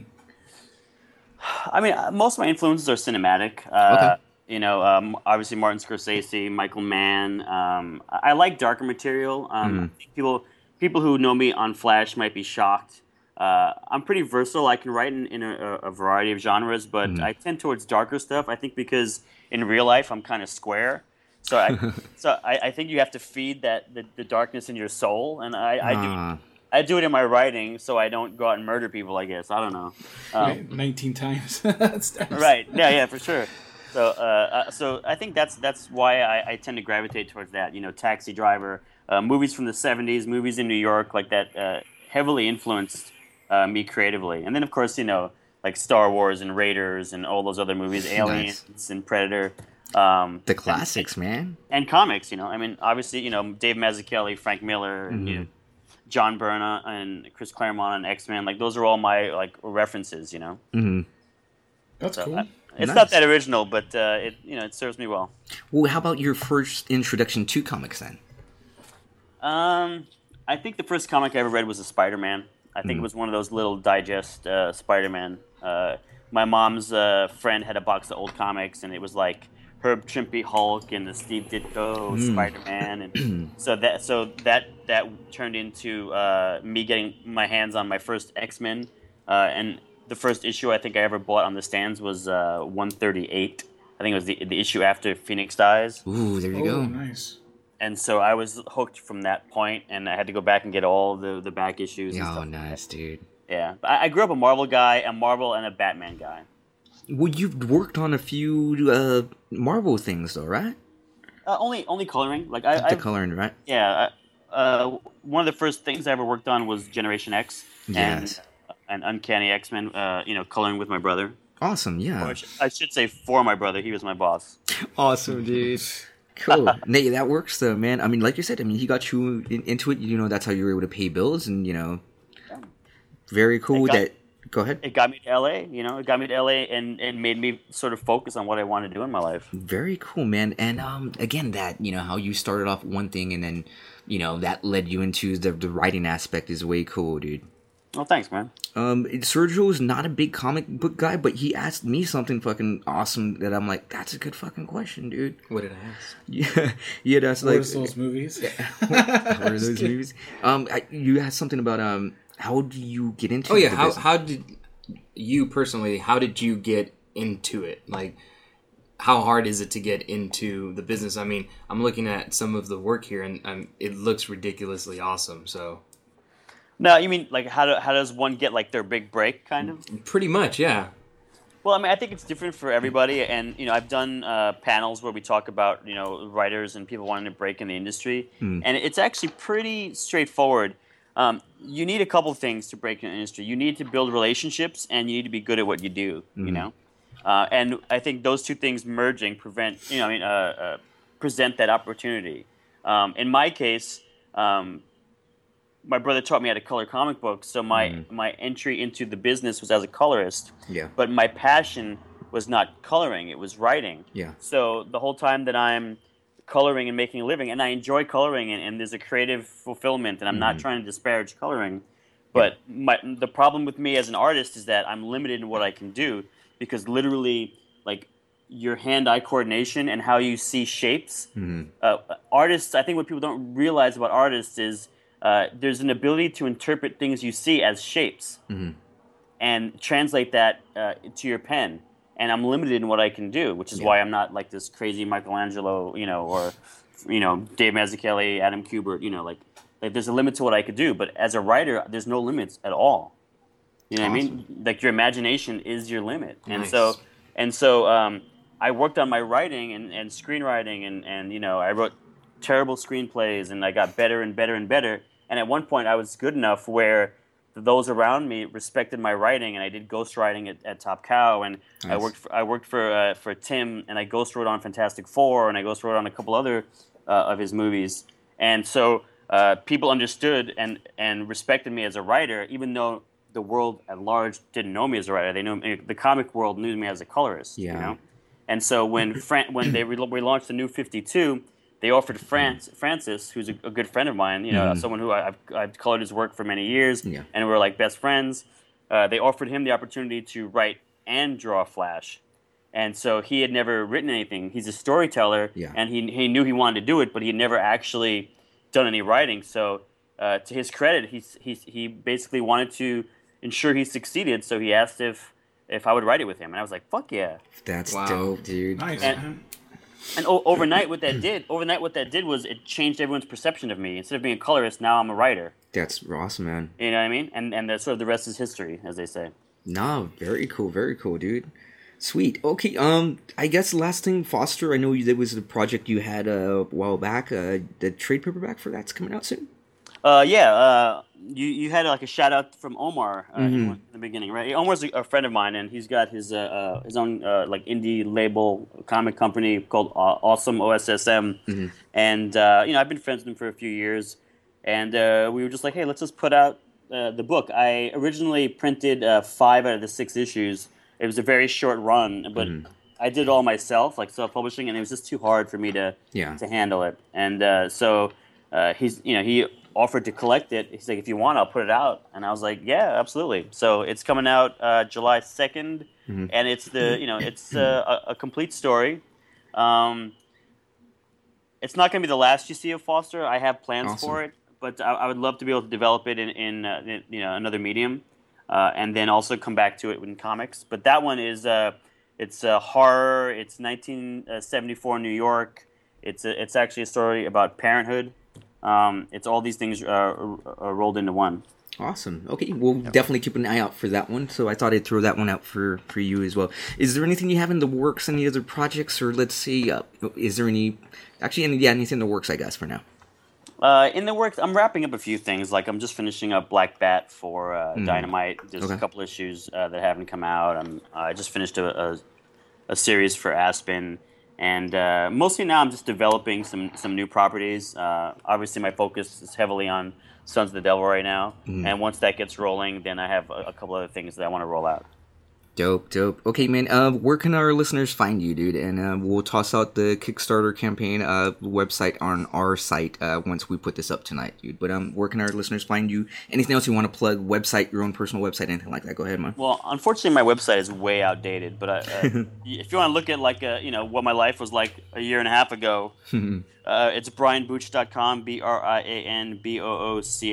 Speaker 5: I mean, most of my influences are cinematic. Okay. You know, obviously Martin Scorsese, Michael Mann. I like darker material. I think people who know me on Flash might be shocked. I'm pretty versatile. I can write in a variety of genres, but I tend towards darker stuff. I think because in real life I'm kind of square, so I think you have to feed the darkness in your soul, and I do it in my writing, so I don't go out and murder people. I guess I don't know.
Speaker 3: 19 times.
Speaker 5: Right? Yeah, for sure. So I think that's why I tend to gravitate towards that. You know, Taxi Driver, movies from the '70s, movies in New York, like that, heavily influenced me creatively. And then, of course, you know, like Star Wars and Raiders and all those other movies, Aliens and Predator.
Speaker 2: The classics, man.
Speaker 5: And comics, you know. I mean, obviously, you know, Dave Mazzucchelli, Frank Miller, and, you know, John Byrne and Chris Claremont and X-Men. Like, those are all my, like, references, you know.
Speaker 3: That's cool.
Speaker 5: It's not that original, but it serves me well.
Speaker 2: Well, how about your first introduction to comics then?
Speaker 5: I think the first comic I ever read was a Spider-Man. I think it was one of those little digest Spider-Man. My mom's friend had a box of old comics, and it was like Herb Trimpe Hulk and the Steve Ditko Spider-Man, and so that turned into me getting my hands on my first X-Men, and the first issue I think I ever bought on the stands was 138. I think it was the issue after Phoenix dies.
Speaker 2: Ooh, there you go.
Speaker 3: Nice.
Speaker 5: And so I was hooked from that point, and I had to go back and get all the back issues.
Speaker 2: Oh, nice, dude.
Speaker 5: Yeah, I grew up a Marvel guy, a Marvel and a Batman guy.
Speaker 2: Well, you've worked on a few Marvel things, though, right?
Speaker 5: Only coloring. Like
Speaker 2: the coloring, right?
Speaker 5: Yeah. One of the first things I ever worked on was Generation X.
Speaker 2: Yes.
Speaker 5: And Uncanny X-Men. Coloring with my brother.
Speaker 2: Awesome. Yeah.
Speaker 5: Or I should say for my brother. He was my boss.
Speaker 2: Awesome, dude. Cool. Nate, that works though, man. I mean, like you said, he got you into it. You know, that's how you were able to pay bills, and very cool. Go ahead.
Speaker 5: It got me to LA. You know, it got me to LA and made me sort of focus on what I wanted to do in my life.
Speaker 2: Very cool, man. And again, that how you started off one thing, and then that led you into the writing aspect is way cool, dude.
Speaker 5: Oh, thanks, man.
Speaker 2: Sergio is not a big comic book guy, but he asked me something fucking awesome that I'm like, that's a good fucking question, dude.
Speaker 4: What did I ask?
Speaker 2: Yeah, yeah, that's like.
Speaker 3: What are those movies?
Speaker 2: What are those movies? You asked something about how do you get into?
Speaker 4: Oh yeah, how did you personally? How did you get into it? Like, how hard is it to get into the business? I mean, I'm looking at some of the work here, and it looks ridiculously awesome. So,
Speaker 5: No, you mean like how does one get like their big break, kind of?
Speaker 4: pretty much, yeah.
Speaker 5: Well, I mean, I think it's different for everybody, and I've done panels where we talk about writers and people wanting to break in the industry, and it's actually pretty straightforward. You need a couple things to break in the industry. You need to build relationships, and you need to be good at what you do. And I think those two things merging present that opportunity. In my case, my brother taught me how to color comic books, so my entry into the business was as a colorist.
Speaker 2: Yeah.
Speaker 5: But my passion was not coloring; it was writing.
Speaker 2: Yeah.
Speaker 5: So the whole time that I'm coloring and making a living, and I enjoy coloring, and there's a creative fulfillment, and I'm not trying to disparage coloring, but the problem with me as an artist is that I'm limited in what I can do, because literally, like, your hand-eye coordination and how you see shapes. Artists, I think what people don't realize about artists is there's an ability to interpret things you see as shapes and translate that to your pen. And I'm limited in what I can do, which is why I'm not like this crazy Michelangelo, or Dave Mazzucchelli, Adam Kubert. Like there's a limit to what I could do. But as a writer, there's no limits at all. You know what I mean? Like your imagination is your limit.
Speaker 4: Nice.
Speaker 5: And so I worked on my writing and screenwriting, and I wrote terrible screenplays, and I got better and better and better. And at one point, I was good enough where those around me respected my writing, and I did ghostwriting at Top Cow, and
Speaker 2: Nice.
Speaker 5: I worked for Tim, and I ghostwrote on Fantastic Four, and I ghostwrote on a couple other of his movies. And so people understood and respected me as a writer, even though the world at large didn't know me as a writer. They knew the comic world knew me as a colorist.
Speaker 2: Yeah.
Speaker 5: And so when they relaunched the New 52, they offered Francis, who's a good friend of mine, someone who I've colored his work for many years, and we're like best friends. They offered him the opportunity to write and draw Flash, and so he had never written anything. He's a storyteller, and he knew he wanted to do it, but he had never actually done any writing. So to his credit, he basically wanted to ensure he succeeded. So he asked if I would write it with him, and I was like, "Fuck yeah!"
Speaker 2: That's dope, dude.
Speaker 3: Nice.
Speaker 5: And overnight, what that did was it changed everyone's perception of me. Instead of being a colorist, now I'm a writer.
Speaker 2: That's awesome, man.
Speaker 5: You know what I mean? And that's sort of the rest is history, as they say.
Speaker 2: No, very cool, dude. Sweet. Okay, I guess last thing, Foster, I know there was a project you had a while back. The trade paperback for that's coming out soon?
Speaker 5: You had like a shout out from Omar in the beginning, right? Omar's a friend of mine, and he's got his own like indie label comic company called Awesome OSSM, and I've been friends with him for a few years, and we were just like, hey, let's just put out the book. I originally printed 5 out of the 6 issues. It was a very short run, but I did it all myself, like self-publishing, and it was just too hard for me to handle it, and so he offered to collect it. He's like, if you want, I'll put it out. And I was like, yeah, absolutely. So it's coming out July 2nd, and it's it's a complete story. It's not going to be the last you see of Foster. I have plans for it, but I would love to be able to develop it in another medium, and then also come back to it in comics. But that one is it's a horror. It's 1974 New York. It's actually a story about parenthood. It's all these things rolled into one.
Speaker 2: Awesome. Okay, we'll definitely keep an eye out for that one. So I thought I'd throw that one out for you as well. Is there anything you have in the works, any other projects, or let's see, is there anything in the works, I guess, for now?
Speaker 5: In the works, I'm wrapping up a few things. Like I'm just finishing up Black Bat for Dynamite. There's a couple issues that haven't come out. I just finished a series for Aspen. And mostly now I'm just developing some new properties. Obviously, my focus is heavily on Sons of the Devil right now. And once that gets rolling, then I have a couple other things that I want to roll out.
Speaker 2: Dope. Okay, man, where can our listeners find you, dude? And we'll toss out the Kickstarter campaign website on our site once we put this up tonight, dude. But where can our listeners find you? Anything else you want to plug? Website, your own personal website, anything like that? Go ahead, man.
Speaker 5: Well, unfortunately, my website is way outdated. But if you want to look at like what my life was like a year and a half ago, it's brianbooch.com,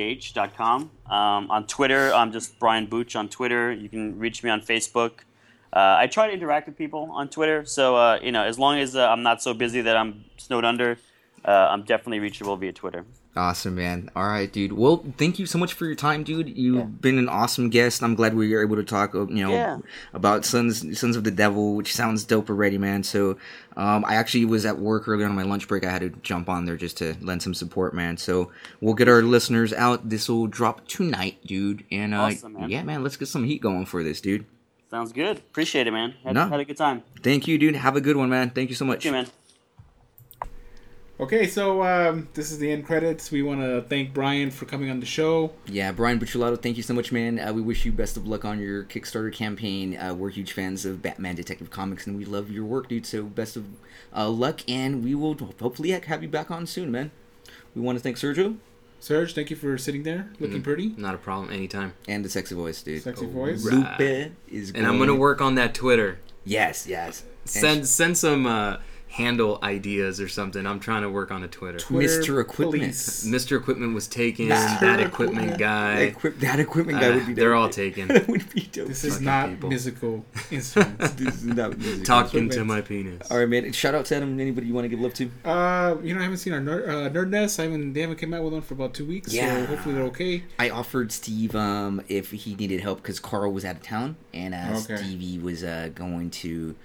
Speaker 5: BrianBooch.com. On Twitter, I'm just Brian Booch on Twitter. You can reach me on Facebook. I try to interact with people on Twitter, so you know, as long as I'm not so busy that I'm snowed under, I'm definitely reachable via Twitter.
Speaker 2: Awesome, man. All right, dude. Well, thank you so much for your time, dude. You've been an awesome guest. I'm glad we were able to talk, about Sons of the Devil, which sounds dope already, man. So, I actually was at work earlier on my lunch break. I had to jump on there just to lend some support, man. So, we'll get our listeners out. This will drop tonight, dude. And,
Speaker 5: Awesome, man.
Speaker 2: yeah, man, let's get some heat going for this, dude.
Speaker 5: Sounds good. Appreciate it, man. Had a good time.
Speaker 2: Thank you, dude. Have a good one, man. Thank you so much.
Speaker 5: Thank you, man.
Speaker 3: Okay, so this is the end credits. We want to thank Brian for coming on the show.
Speaker 2: Yeah, Brian Bucciolato, thank you so much, man. We wish you best of luck on your Kickstarter campaign. We're huge fans of Batman Detective Comics, and we love your work, dude. So best of luck, and we will hopefully have you back on soon, man. We want to thank Sergio.
Speaker 3: Serge, thank you for sitting there, looking pretty.
Speaker 4: Not a problem, anytime.
Speaker 2: And the sexy voice, dude.
Speaker 3: Sexy voice.
Speaker 2: Lupe is
Speaker 4: and I'm going to work on that Twitter.
Speaker 2: Yes.
Speaker 4: Send some handle ideas or something. I'm trying to work on a Twitter.
Speaker 2: Mr. Equipment.
Speaker 3: Police.
Speaker 4: Mr. Equipment was taken. That equipment guy.
Speaker 2: That equipment guy would be
Speaker 4: They're all taken.
Speaker 2: That would be dope.
Speaker 3: This is not musical instruments.
Speaker 2: This is not musical.
Speaker 4: Talking to my penis.
Speaker 2: All right, man. Shout out to Adam. Anybody you want to give love to?
Speaker 3: I haven't seen our Nerd Nest. They haven't come out with one for about 2 weeks.
Speaker 2: Yeah.
Speaker 3: So hopefully they're okay.
Speaker 2: I offered Steve if he needed help because Carl was out of town and Stevie was going to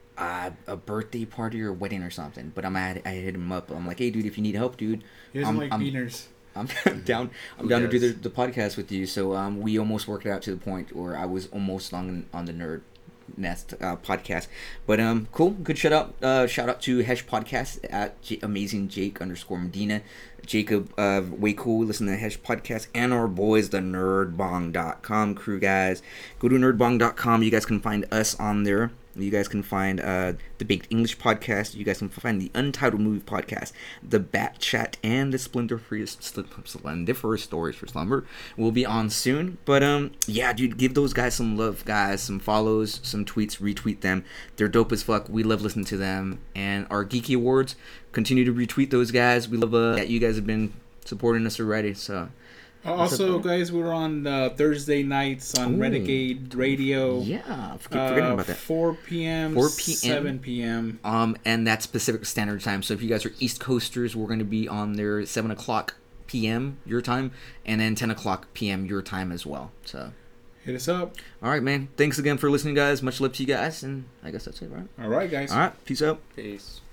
Speaker 2: a birthday party or a wedding or something. But I hit him up. I'm like, hey, dude, if you need help, dude,
Speaker 3: he doesn't like beaners.
Speaker 2: I'm down. I'm down to do the podcast with you. So we almost worked it out to the point where I was almost on the Nerd Nest podcast. But cool, good shout out to Hesh Podcast at Amazing Jake _Medina. Jacob, way cool. Listen to Hesh Podcast and our boys, the nerdbong.com crew, guys. Go to nerdbong.com. You guys can find us on there. You guys can find the Baked English podcast. You guys can find the Untitled Movie podcast, the Bat Chat, and the Splendiferous Stories for Slumber will be on soon. But yeah, dude, give those guys some love, guys. Some follows, some tweets, retweet them. They're dope as fuck. We love listening to them. And our Geeky Awards, continue to retweet those guys. We love that you guys have been supporting us already. So.
Speaker 3: Also, guys, we're on Thursday nights on Renegade Radio.
Speaker 2: Yeah, I keep forgetting about that.
Speaker 3: 4 p.m. 7 p.m.
Speaker 2: And that's Pacific Standard Time. So if you guys are East Coasters, we're going to be on there at 7 o'clock p.m. your time, and then 10 o'clock p.m. your time as well. So
Speaker 3: hit us up.
Speaker 2: All right, man. Thanks again for listening, guys. Much love to you guys, and I guess that's it, right?
Speaker 3: All right, guys.
Speaker 2: All right, peace out.
Speaker 4: Peace.